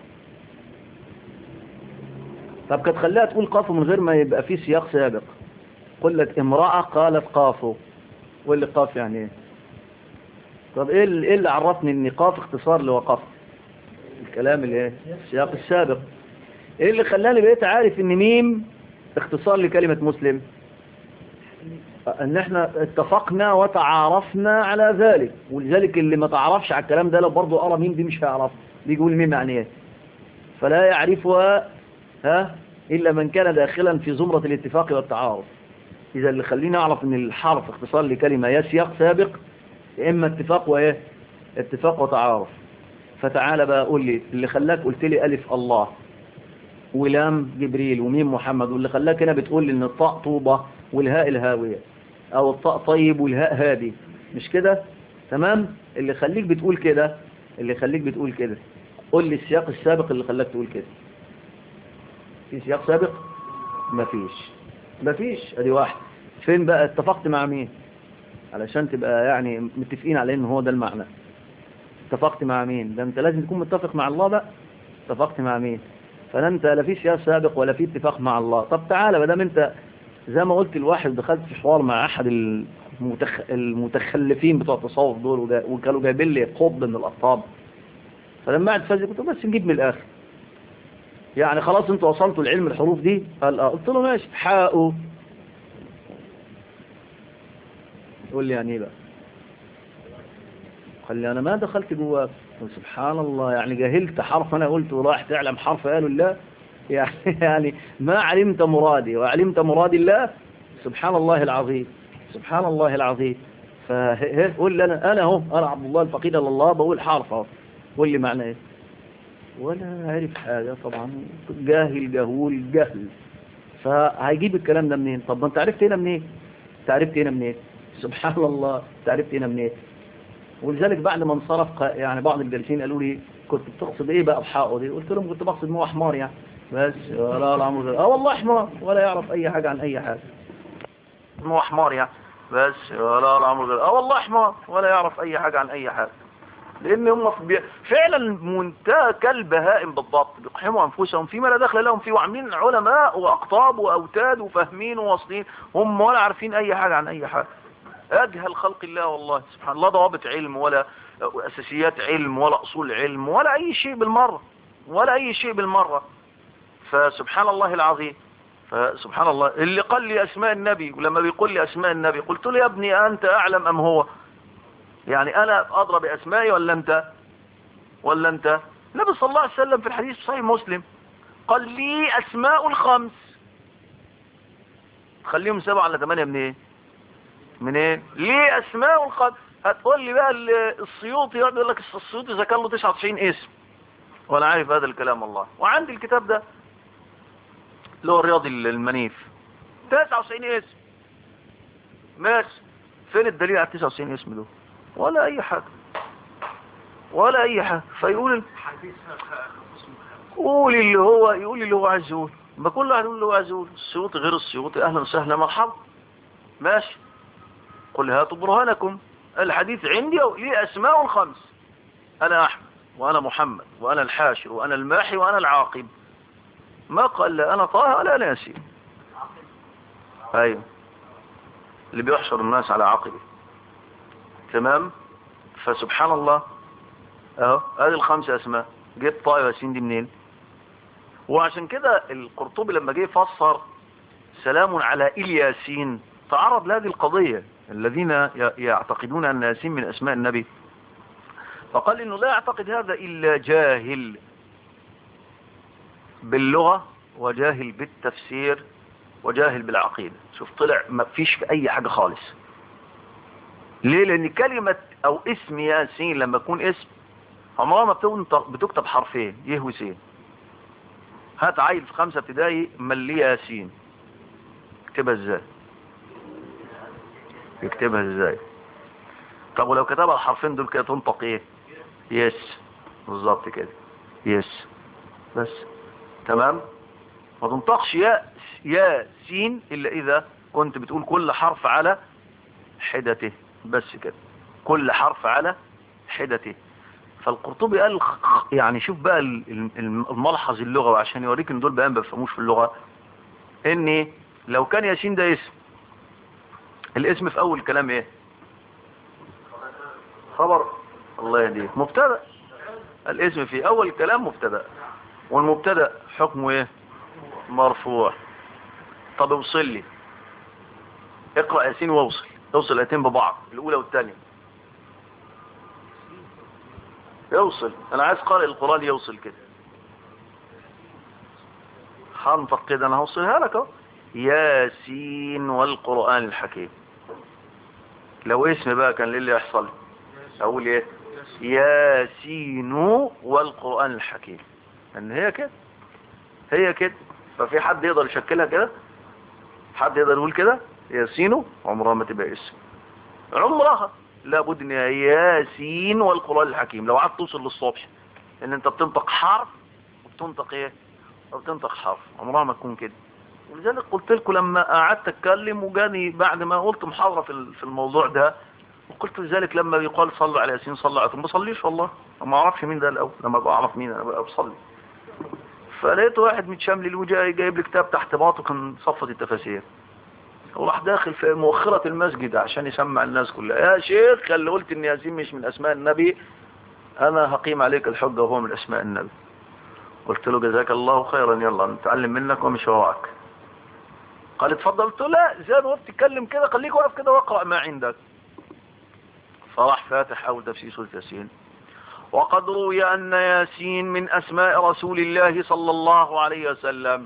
طب كانت خليها تقول قاف من غير ما يبقى فيه سياق سابق. قل لك امرأة قالت قافه، واللي قاف يعني ايه؟ طب ايه اللي عرفني ان قاف اختصار لوقف؟ الكلام اللي ايه؟ السياق السابق. ايه اللي خلاني بقيت عارف ان ميم اختصار لكلمة مسلم؟ ان احنا اتفقنا وتعارفنا على ذلك. ولذلك اللي ما تعرفش على الكلام ده لو برضه قرا ميم دي مش هيعرف، بيقول ميم يعني ايه، فلا يعرفها الا من كان داخلا في زمرة الاتفاق والتعارف. اذا اللي خلينا اعرف ان الحرف اختصار لكلمة يا سياق سابق، يا اما اتفاق وايه؟ اتفاق وتعارف. فتعالى بقى قول لي اللي خلاك قلت لي الف الله ولام جبريل وميم محمد، واللي خلاك هنا بتقول لي ان الطاء طوبة والهاء الهاوية، او الطاء طيب والهاء هادي، مش كده؟ تمام؟ اللي خليك بتقول كده، قول لي السياق السابق اللي خلاك تقول كده. في سياق سابق؟ مفيش. ادي واحد. فين بقى اتفقت مع مين علشان تبقى يعني متفقين على ان هو ده المعنى؟ اتفقت مع مين؟ ده انت لازم تكون متفق مع الله بقى. اتفقت مع مين؟ فانت لا في سياق سابق ولا في اتفاق مع الله. طب تعالى، ما دام انت زي ما قلت الواحد دخلت في حوار مع احد المتخلفين بتوع التصوف دول، وكانوا جايبين لي قطب من الاقطاب، فلما قعد فازي قلت له بس نجيب من الاخر، يعني خلاص انتوا وصلتوا لعلم الحروف دي؟ قال اه. قلت له ماشي، حقه. يقول لي يعني ايه بقى؟ قال لي انا ما دخلت جواه. سبحان الله، يعني جهلت حرف انا قلته وراح تعلم حرف قالوا الله؟ يعني ما علمت مرادي وعلمت مراد الله. سبحان الله العظيم، سبحان الله العظيم. فقول لي انا اهو، انا عبد الله الفقيد الى الله بقول حرف اهو، قول لي معنى ايه؟ ولا عارف حاجه طبعا، جاهل جهول جهل. فهيجيب الكلام ده منين؟ طب ما انت عرفت هنا منين؟ انت عرفت هنا منين؟ سبحان الله، انت عرفت هنا منين؟ ولذلك بعد ما انصرف يعني بعض الجالسين قالوا لي كنت بتقصد ايه بقى بحقه دي؟ قلت لهم كنت بقصد ان هو حمار يعني، بس ولا العمر والله حمار ولا يعرف اي حاجه عن اي حاجه. هو حمار يعني، بس ولا العمر والله حمار ولا يعرف اي حاجه عن اي حاجه. لان هم فعلا منتهى كالبهائم بالضبط، بيقحموا انفسهم فيما لا دخل لهم فيه، وعاملين علماء واقطاب واوتاد وفاهمين وواصلين، هم ولا عارفين اي حاجه عن اي حاجه. أجهل خلق الله والله سبحان الله، ضوابط علم ولا أساسيات علم ولا أصول علم ولا أي شيء بالمرة، ولا أي شيء بالمرة. فسبحان الله العظيم. فسبحان الله اللي قال لي أسماء النبي، ولما بيقول لي أسماء النبي قلت له يا ابني أنت أعلم أم هو؟ يعني أنا أضرب بأسمائي ولا أنت؟ النبي صلى الله عليه وسلم في الحديث صحيح مسلم قال لي أسماء الخمس، خليهم 7 ولا 8 منين؟ ليه اسماء الخمس؟ هتقول لي بقى السيوطي يقعد يقول لك السيوطي ذكر له 99 اسم، وانا عارف هذا الكلام والله، وعندي الكتاب ده اللي هو الرياضي المنيف 99 اسم. ماشي، فين الدليل على 99 اسم دول؟ ولا اي حاجه. فيقول يقول اللي هو عايز يقول، ما كل واحد يقول اللي هو عايز يقول. السيوطي غير السيوطي، اهلا وسهلا مرحبا، ماشي. قل هاتوا برهانكم، الحديث عندي لي أسماء 5، أنا أحمد وأنا محمد وأنا الحاشر وأنا الماحي وأنا العاقب. ما قال لا أنا طه ولا أنا ياسين. أيوه، اللي بيحشر الناس على عاقبه. تمام. فسبحان الله أهو، هذه ال5 أسماء، جبت طه وياسين دي منين؟ وعشان كده القرطبي لما جه يفسر سلام على الياسين تعرض لهذه القضية، الذين يعتقدون أن ياسين من أسماء النبي، فقال إنه لا يعتقد هذا إلا جاهل باللغة وجاهل بالتفسير وجاهل بالعقيدة. شوف طلع ما فيش في أي حاجة خالص. ليه؟ لأن كلمة أو اسم ياسين لما يكون اسم عمرها ما بتكتب حرفين يه وسين. هات عيل في 5 ابتدائي ملي ياسين، يكتبها ازاي؟ طب ولو كتبها الحرفين دول كده تنطق ايه؟ يس، بالظبط كده، يس بس. تمام. ما تنطقش يا سين الا اذا كنت بتقول كل حرف على حدته، بس كده، كل حرف على حدته. فالقرطبي قال يعني شوف بقى الملحظ اللغوي عشان يوريك ان دول بقى ما بيفهموش في اللغه، ان لو كان ياسين ده اسم، الاسم في اول كلام ايه؟ خبر. الله يهديك، مبتدا. الاسم في اول كلام مبتدا، والمبتدا حكمه ايه؟ مرفوع. طب اوصل لي، اقرا ياسين واوصل، اوصل الايتين ببعض، الاولى والثانيه، يوصل. انا عايز قارئ القران يوصل كده، هنطق كده، انا هوصلها لك اهو، ياسين والقران الحكيم. لو اسم بقى كان ليه اللي يحصل؟ اقول ايه؟ ياسين والقران الحكيم، ان هي كده. ففي حد يقدر يشكلها كده؟ حد يقدر يقول كده؟ ياسين عمرها ما تبقى اسم، عمرها لابد ان ياسين والقران الحكيم. لو قعدت توصل للصبح ان انت بتنطق حرف وبتنطق ايه؟ وبتنطق حرف، عمرها ما تكون كده. ولذلك قلت لكم لما قعدت اتكلم وجاني بعد ما قلت محاضرة في الموضوع ده، وقلت لذلك لما بيقال صلوا على ياسين صلوا على، ما بصليش والله، ما اعرفش مين ده الاول، لما بعرف مين انا بقى بصلي. فلقيت واحد متشمل وجاي جايب لي كتاب تحت باطه كان صفة التفاسير، وراح داخل في مؤخرة المسجد عشان يسمع الناس كلها، يا شيخ اللي قلت ان ياسين مش من اسماء النبي انا هقيم عليك الحجة وهو من اسماء النبي. قلت له جزاك الله خيرا، يلا نتعلم منك ومش هواك. قال اتفضل. قلت له لا، زي ما قلت تتكلم كده خليك واقف كده واقرأ ما عندك. فراح فاتح اول تفسير سورة ياسين، وقد روي ان ياسين من اسماء رسول الله صلى الله عليه وسلم.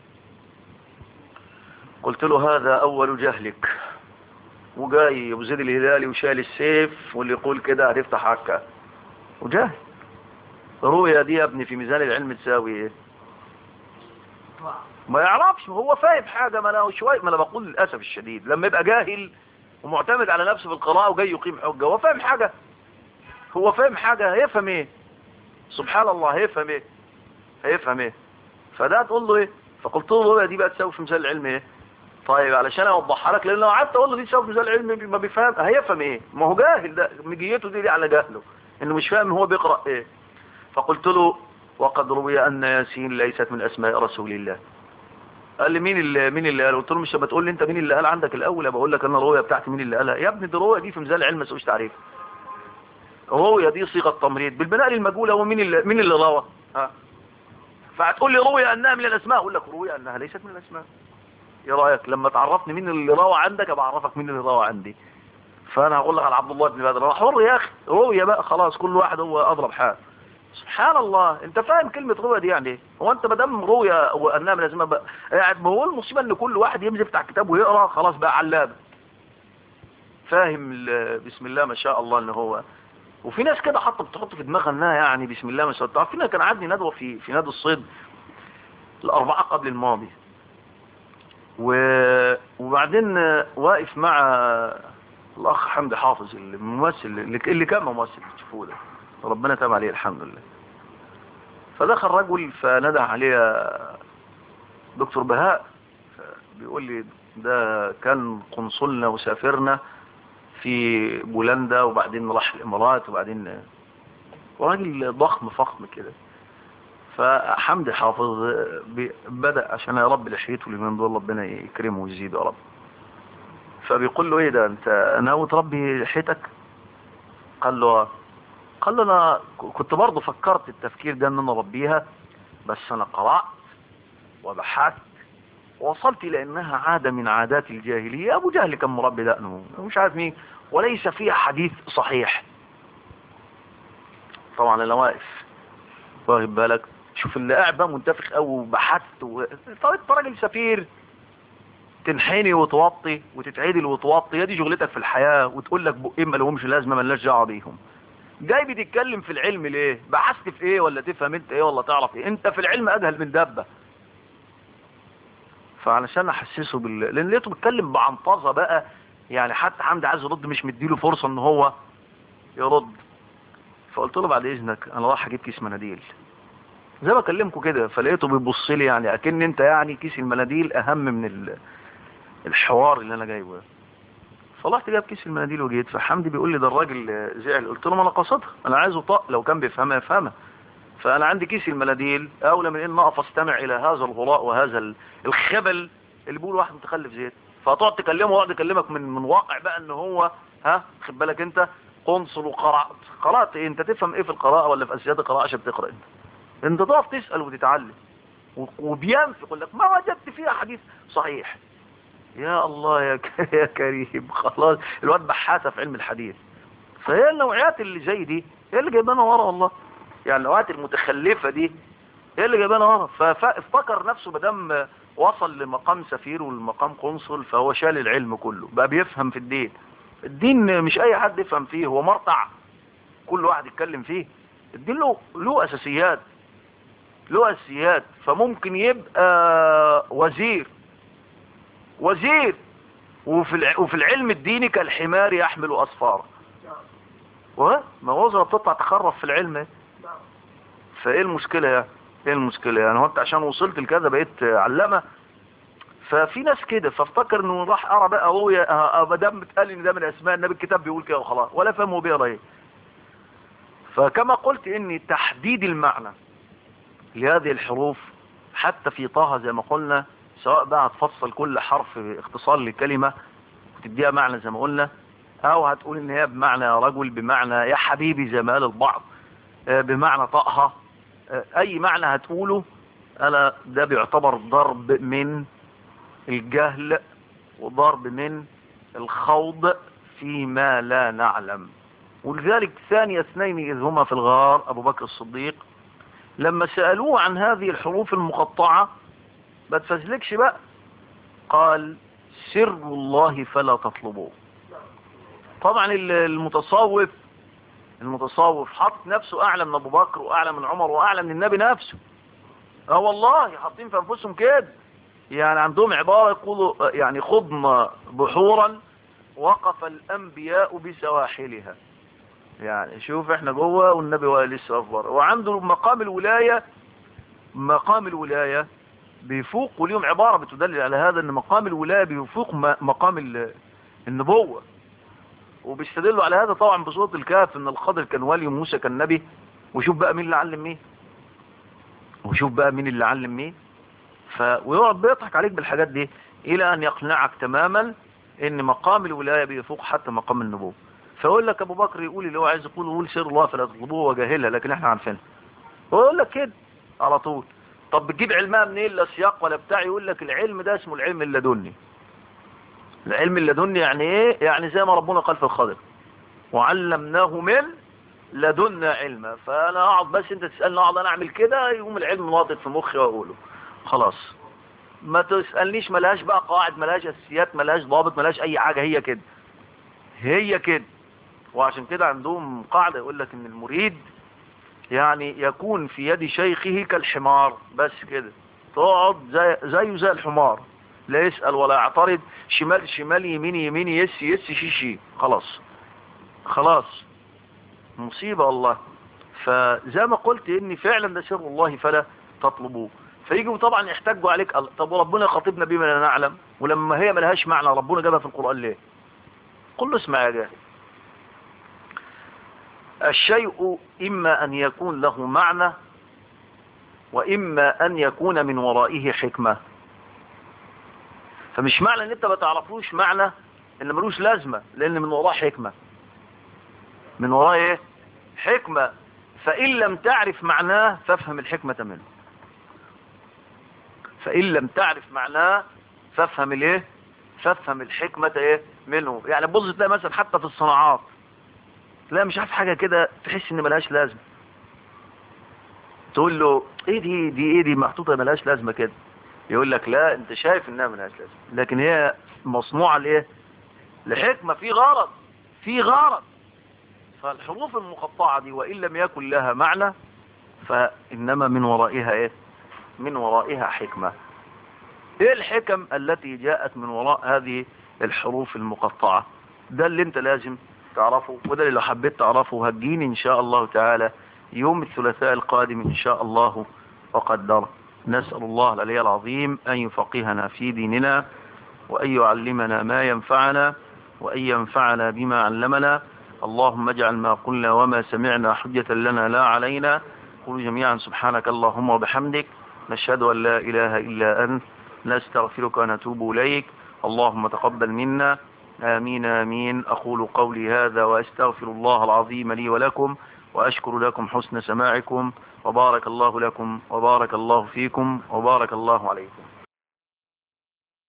قلت له هذا اول جهلك، وجاي ابو زيد الهلالي وشال السيف واللي يقول كده هتفتح عكا وجاهل. رؤيا دي يا ابني في ميزان العلم تساوي ايه؟ ما يعرفش، هو فاهم حاجة. ما انا شوية، ما انا بقول للأسف الشديد لما يبقى جاهل ومعتمد على نفسه في القراءة وجاي يقيم حجة، هو فاهم حاجة؟ هو فاهم حاجة؟ هيفهم ايه؟ سبحان الله، هيفهم ايه؟ هيفهم ايه؟ فده تقول له ايه؟ فقلت له الرؤيا دي بقى تساوي في ميزان العلم ايه؟ طيب علشان اوضحها لك، لان لو قعدت اقول له دي تساوي في ميزان العلم ما بيفهم، هيفهم ايه؟ ما هو جاهل، ده مجيته دي على جهله انه مش فاهم هو بيقرأ ايه. فقلت له وقد روي ان ياسين ليست من اسماء رسول الله. قال لي مين اللي قال؟ قلت له مش بتقول لي انت مين اللي قال عندك الاول، بقول لك انا الرؤيه بتاعتي مين اللي قالها. يا ابني دي الرؤيه دي في ميزان العلم ما تسويش تعريف. الرؤيه دي صيغه تمريض بالبناء للمجهول، هو مين اللي روى؟ ها، فهتقول لي روي انها من الاسماء، اقول لك روي انها ليست من الاسماء. ايه رايك لما تعرفني مين اللي روى عندك ابقى اعرفك مين اللي روى عندي. فانا هقول لك على عبد الله بن بدر، حر يا اخي، رؤيه بقى خلاص، كل واحد هو اضرب حال. سبحان الله، انت فاهم كلمة رؤيا دي يعني ايه؟ هو انت ما دام رؤيا وانها من الاسماء بقى يعني، ما هو المصيبة ان كل واحد يمزق بتاع كتاب ويقرا خلاص بقى علامة فاهم بسم الله ما شاء الله ان هو. وفي ناس كده بتحط في دماغها انها يعني بسم الله ما شاء الله. تعرفين كان عندي ندوة في نادي الصيد الاربعاء قبل الماضي، وبعدين واقف مع الاخ حمدي حافظ الممثل اللي كان ممثل تشوفوه ده، ربنا تاب عليه الحمد لله. فدخل رجل فندى عليه دكتور بهاء، بيقول لي ده كان قنصلنا وسافرنا في بولندا وبعدين راح الامارات وبعدين، وراجل ضخم فخم كده. فحمدي حافظ بدأ عشان يا رب لحيته اليومين دول ربنا يكرمه ويزيده يا رب. فبيقول له ايه ده انت ناوي تربي لحيتك؟ قال له انا كنت برضه فكرت التفكير ده ان انا اربيها، بس انا قرأت وبحثت ووصلت الى انها عادة من عادات الجاهلية. ابو جهل كان مربي دقنه مش عارف مين، وليس فيها حديث صحيح. طبعا انا واقف واخد بالك، شوف اللي قاعد بقى منتفخ قوي وبحثت طيب انت راجل سفير تنحني وتوطي وتتعدل وتوطي، هي دي شغلتك في الحياة، وتقول لك بقين ما لهمش لازمه مالناش دعوه بيهم. جاي بتتكلم في العلم ليه؟ بحثت في ايه ولا تفهم انت ايه ولا تعرف ايه؟ انت في العلم ادهل من دبه. فعلشان احسسه لان لقيته بيتكلم بعنطزه بقى يعني، حتى حمدي عايز يرد مش مديله فرصه ان هو يرد. فقلت له بعد اذنك انا رايح اجيب كيس مناديل زي ما اكلمكم كده. فلقيته بيبص لي يعني اكن انت يعني كيس المناديل اهم من الحوار اللي انا جايبه ده. فرحت جايب كيس المناديل وجيت، فحمدي بيقول لي ده الراجل زعل. قلت له ما انا قصدها، انا عايزه طق لو كان بيفهمها يفهمها. فانا عندي كيس المناديل اولى من ان اقف استمع الى هذا الغراء وهذا الخبل اللي بيقول واحد متخلف زيت. فتقعد تكلمه ويقعد يكلمك من واقع بقى ان هو خد بالك انت قنصل قرأت ايه؟ انت تفهم ايه في القراءة ولا في اساسيات القراءة عشان تقرأ؟ انت تقف تسأل وتتعلم وبينفق يقول لك ما وجدت فيها حديث صحيح. يا الله يا كريم، خلاص الواد بحاثة في علم الحديث. فهي النوعيات اللي زي دي هي اللي جايبانا ورا والله، يعني النوعيات المتخلفة دي هي اللي جايبانا ورا. فافتكر نفسه مدام وصل لمقام سفير والمقام قنصل فهو شال العلم كله، بقى بيفهم في الدين. الدين مش اي حد يفهم فيه، هو مرتع كل واحد يتكلم فيه. الدين له اساسيات، له اساسيات. فممكن يبقى وزير وفي العلم الديني كالحمار يحمل أصفاره. ما وزرة بتطلع تخرف في العلم. فايه المشكلة يعني؟ ايه المشكلة يعني؟ هو انت عشان وصلت لكذا بقيت علامة؟ ففي ناس كده، فافتكر انه راح قرا بقى هو ما دام بتقال ان ده من اسماء النبي الكتاب بيقول كده وخلاص، ولا فهم هو بيقرا ايه. فكما قلت ان تحديد المعنى لهذه الحروف حتى في طه زي ما قلنا، سواء بقى هتفصل كل حرف اختصار لكلمة وتديها معنى زي ما قلنا، او هتقول ان هي بمعنى يا رجل، بمعنى يا حبيبي زي ما قال البعض، بمعنى طه، اي معنى هتقوله انا ده بيعتبر ضرب من الجهل وضرب من الخوض فيما لا نعلم. ولذلك ثاني اثنين اذ هما في الغار ابو بكر الصديق لما سألوه عن هذه الحروف المقطعة ما تفزلكش بقى، قال سر الله فلا تطلبوه. طبعا المتصوف حاطط نفسه اعلى من ابو بكر واعلى من عمر واعلى من النبي نفسه. والله حاطين في انفسهم كده، يعني عندهم عبارة يقولوا يعني خضنا بحورا وقف الانبياء بسواحلها. يعني شوف احنا جوه والنبي لسه اكبر، وعنده مقام الولاية بيفوق، وليهم عبارة بتدلل على هذا ان مقام الولاية بيفوق مقام النبوة. وبيستدلوا على هذا طبعا بصوت الكهف ان الخضر كان ولي وموسى كان نبي. وشوف بقى مين اللي علم مين، ويقعد بيضحك عليك بالحاجات دي الى ان يقنعك تماما ان مقام الولاية بيفوق حتى مقام النبوة. فيقول لك ابو بكر يقول اللي هو عايز يقول سر الله فلا تطلبوه وجاهلها، لكن احنا عارفينها. ويقول لك كده على طول. طب بتجيب علمها منين؟ لا سياق ولا بتاع. يقول لك العلم ده اسمه العلم اللدني. العلم اللدني يعني ايه؟ يعني زي ما ربنا قال في الخضر وعلمناه من لدنا علما. فانا اقعد بس انت تسالني اقعد انا اعمل كده، يقوم العلم ناطط في مخي واقوله خلاص. ما تسالنيش، ملهاش بقى قواعد، ملهاش اساسيات، ملهاش ضابط، ملهاش اي حاجه، هي كده. وعشان كده عندهم قاعده يقول لك ان المريد يعني يكون في يد شيخه كالحمار، بس كده تقعد زي الحمار، لا يسأل ولا يعترض، شمال شمال يمين يمين، يس يس شيشي، خلاص مصيبة والله. فزي ما قلت ان فعلا ده سر الله فلا تطلبوه. فيجوا طبعا يحتاجوا عليك، طب وربنا خاطبنا بما لا نعلم، ولما هي ملهاش معنى ربنا جابها في القرآن ليه؟ قل له اسمع يا جاهل، الشيء إما أن يكون له معنى وإما أن يكون من ورائه حكمة. فمش معنى أن أنت ما تعرفوش معنى أن ملوش لازمة، لأن من وراه حكمة. من وراه إيه؟ حكمة. فإن لم تعرف معناه فافهم الحكمة منه. فإن لم تعرف معناه فافهم الإيه؟ فافهم الحكمة إيه منه. يعني بص تلاقي مثلا حتى في الصناعات لا مش عارف حاجة كده تحس ان ملهاش لازمة، تقول له ايه دي محطوطة ملهاش لازمة كده، يقول لك لا انت شايف انها ملهاش لازمة، لكن هي مصنوعة لايه؟ لحكمة، في غرض. فالحروف المقطعة دي وان لم يكن لها معنى فانما من ورائها ايه؟ من ورائها حكمة. ايه الحكم التي جاءت من وراء هذه الحروف المقطعة؟ ده اللي انت لازم تعرفه، وده اللي لو حبيت تعرفه هتجيني ان شاء الله تعالى يوم الثلاثاء القادم ان شاء الله وقدر. نسأل الله العلي العظيم ان يفقهنا في ديننا وان يعلمنا ما ينفعنا وان ينفعنا بما علمنا. اللهم اجعل ما قلنا وما سمعنا حجة لنا لا علينا. قولوا جميعا سبحانك اللهم وبحمدك، نشهد ان لا اله الا انت، نستغفرك ونتوب اليك. اللهم تقبل منا، آمين آمين. أقول قولي هذا وأستغفر الله العظيم لي ولكم، وأشكر لكم حسن سماعكم، وبارك الله لكم وبارك الله فيكم وبارك الله عليكم.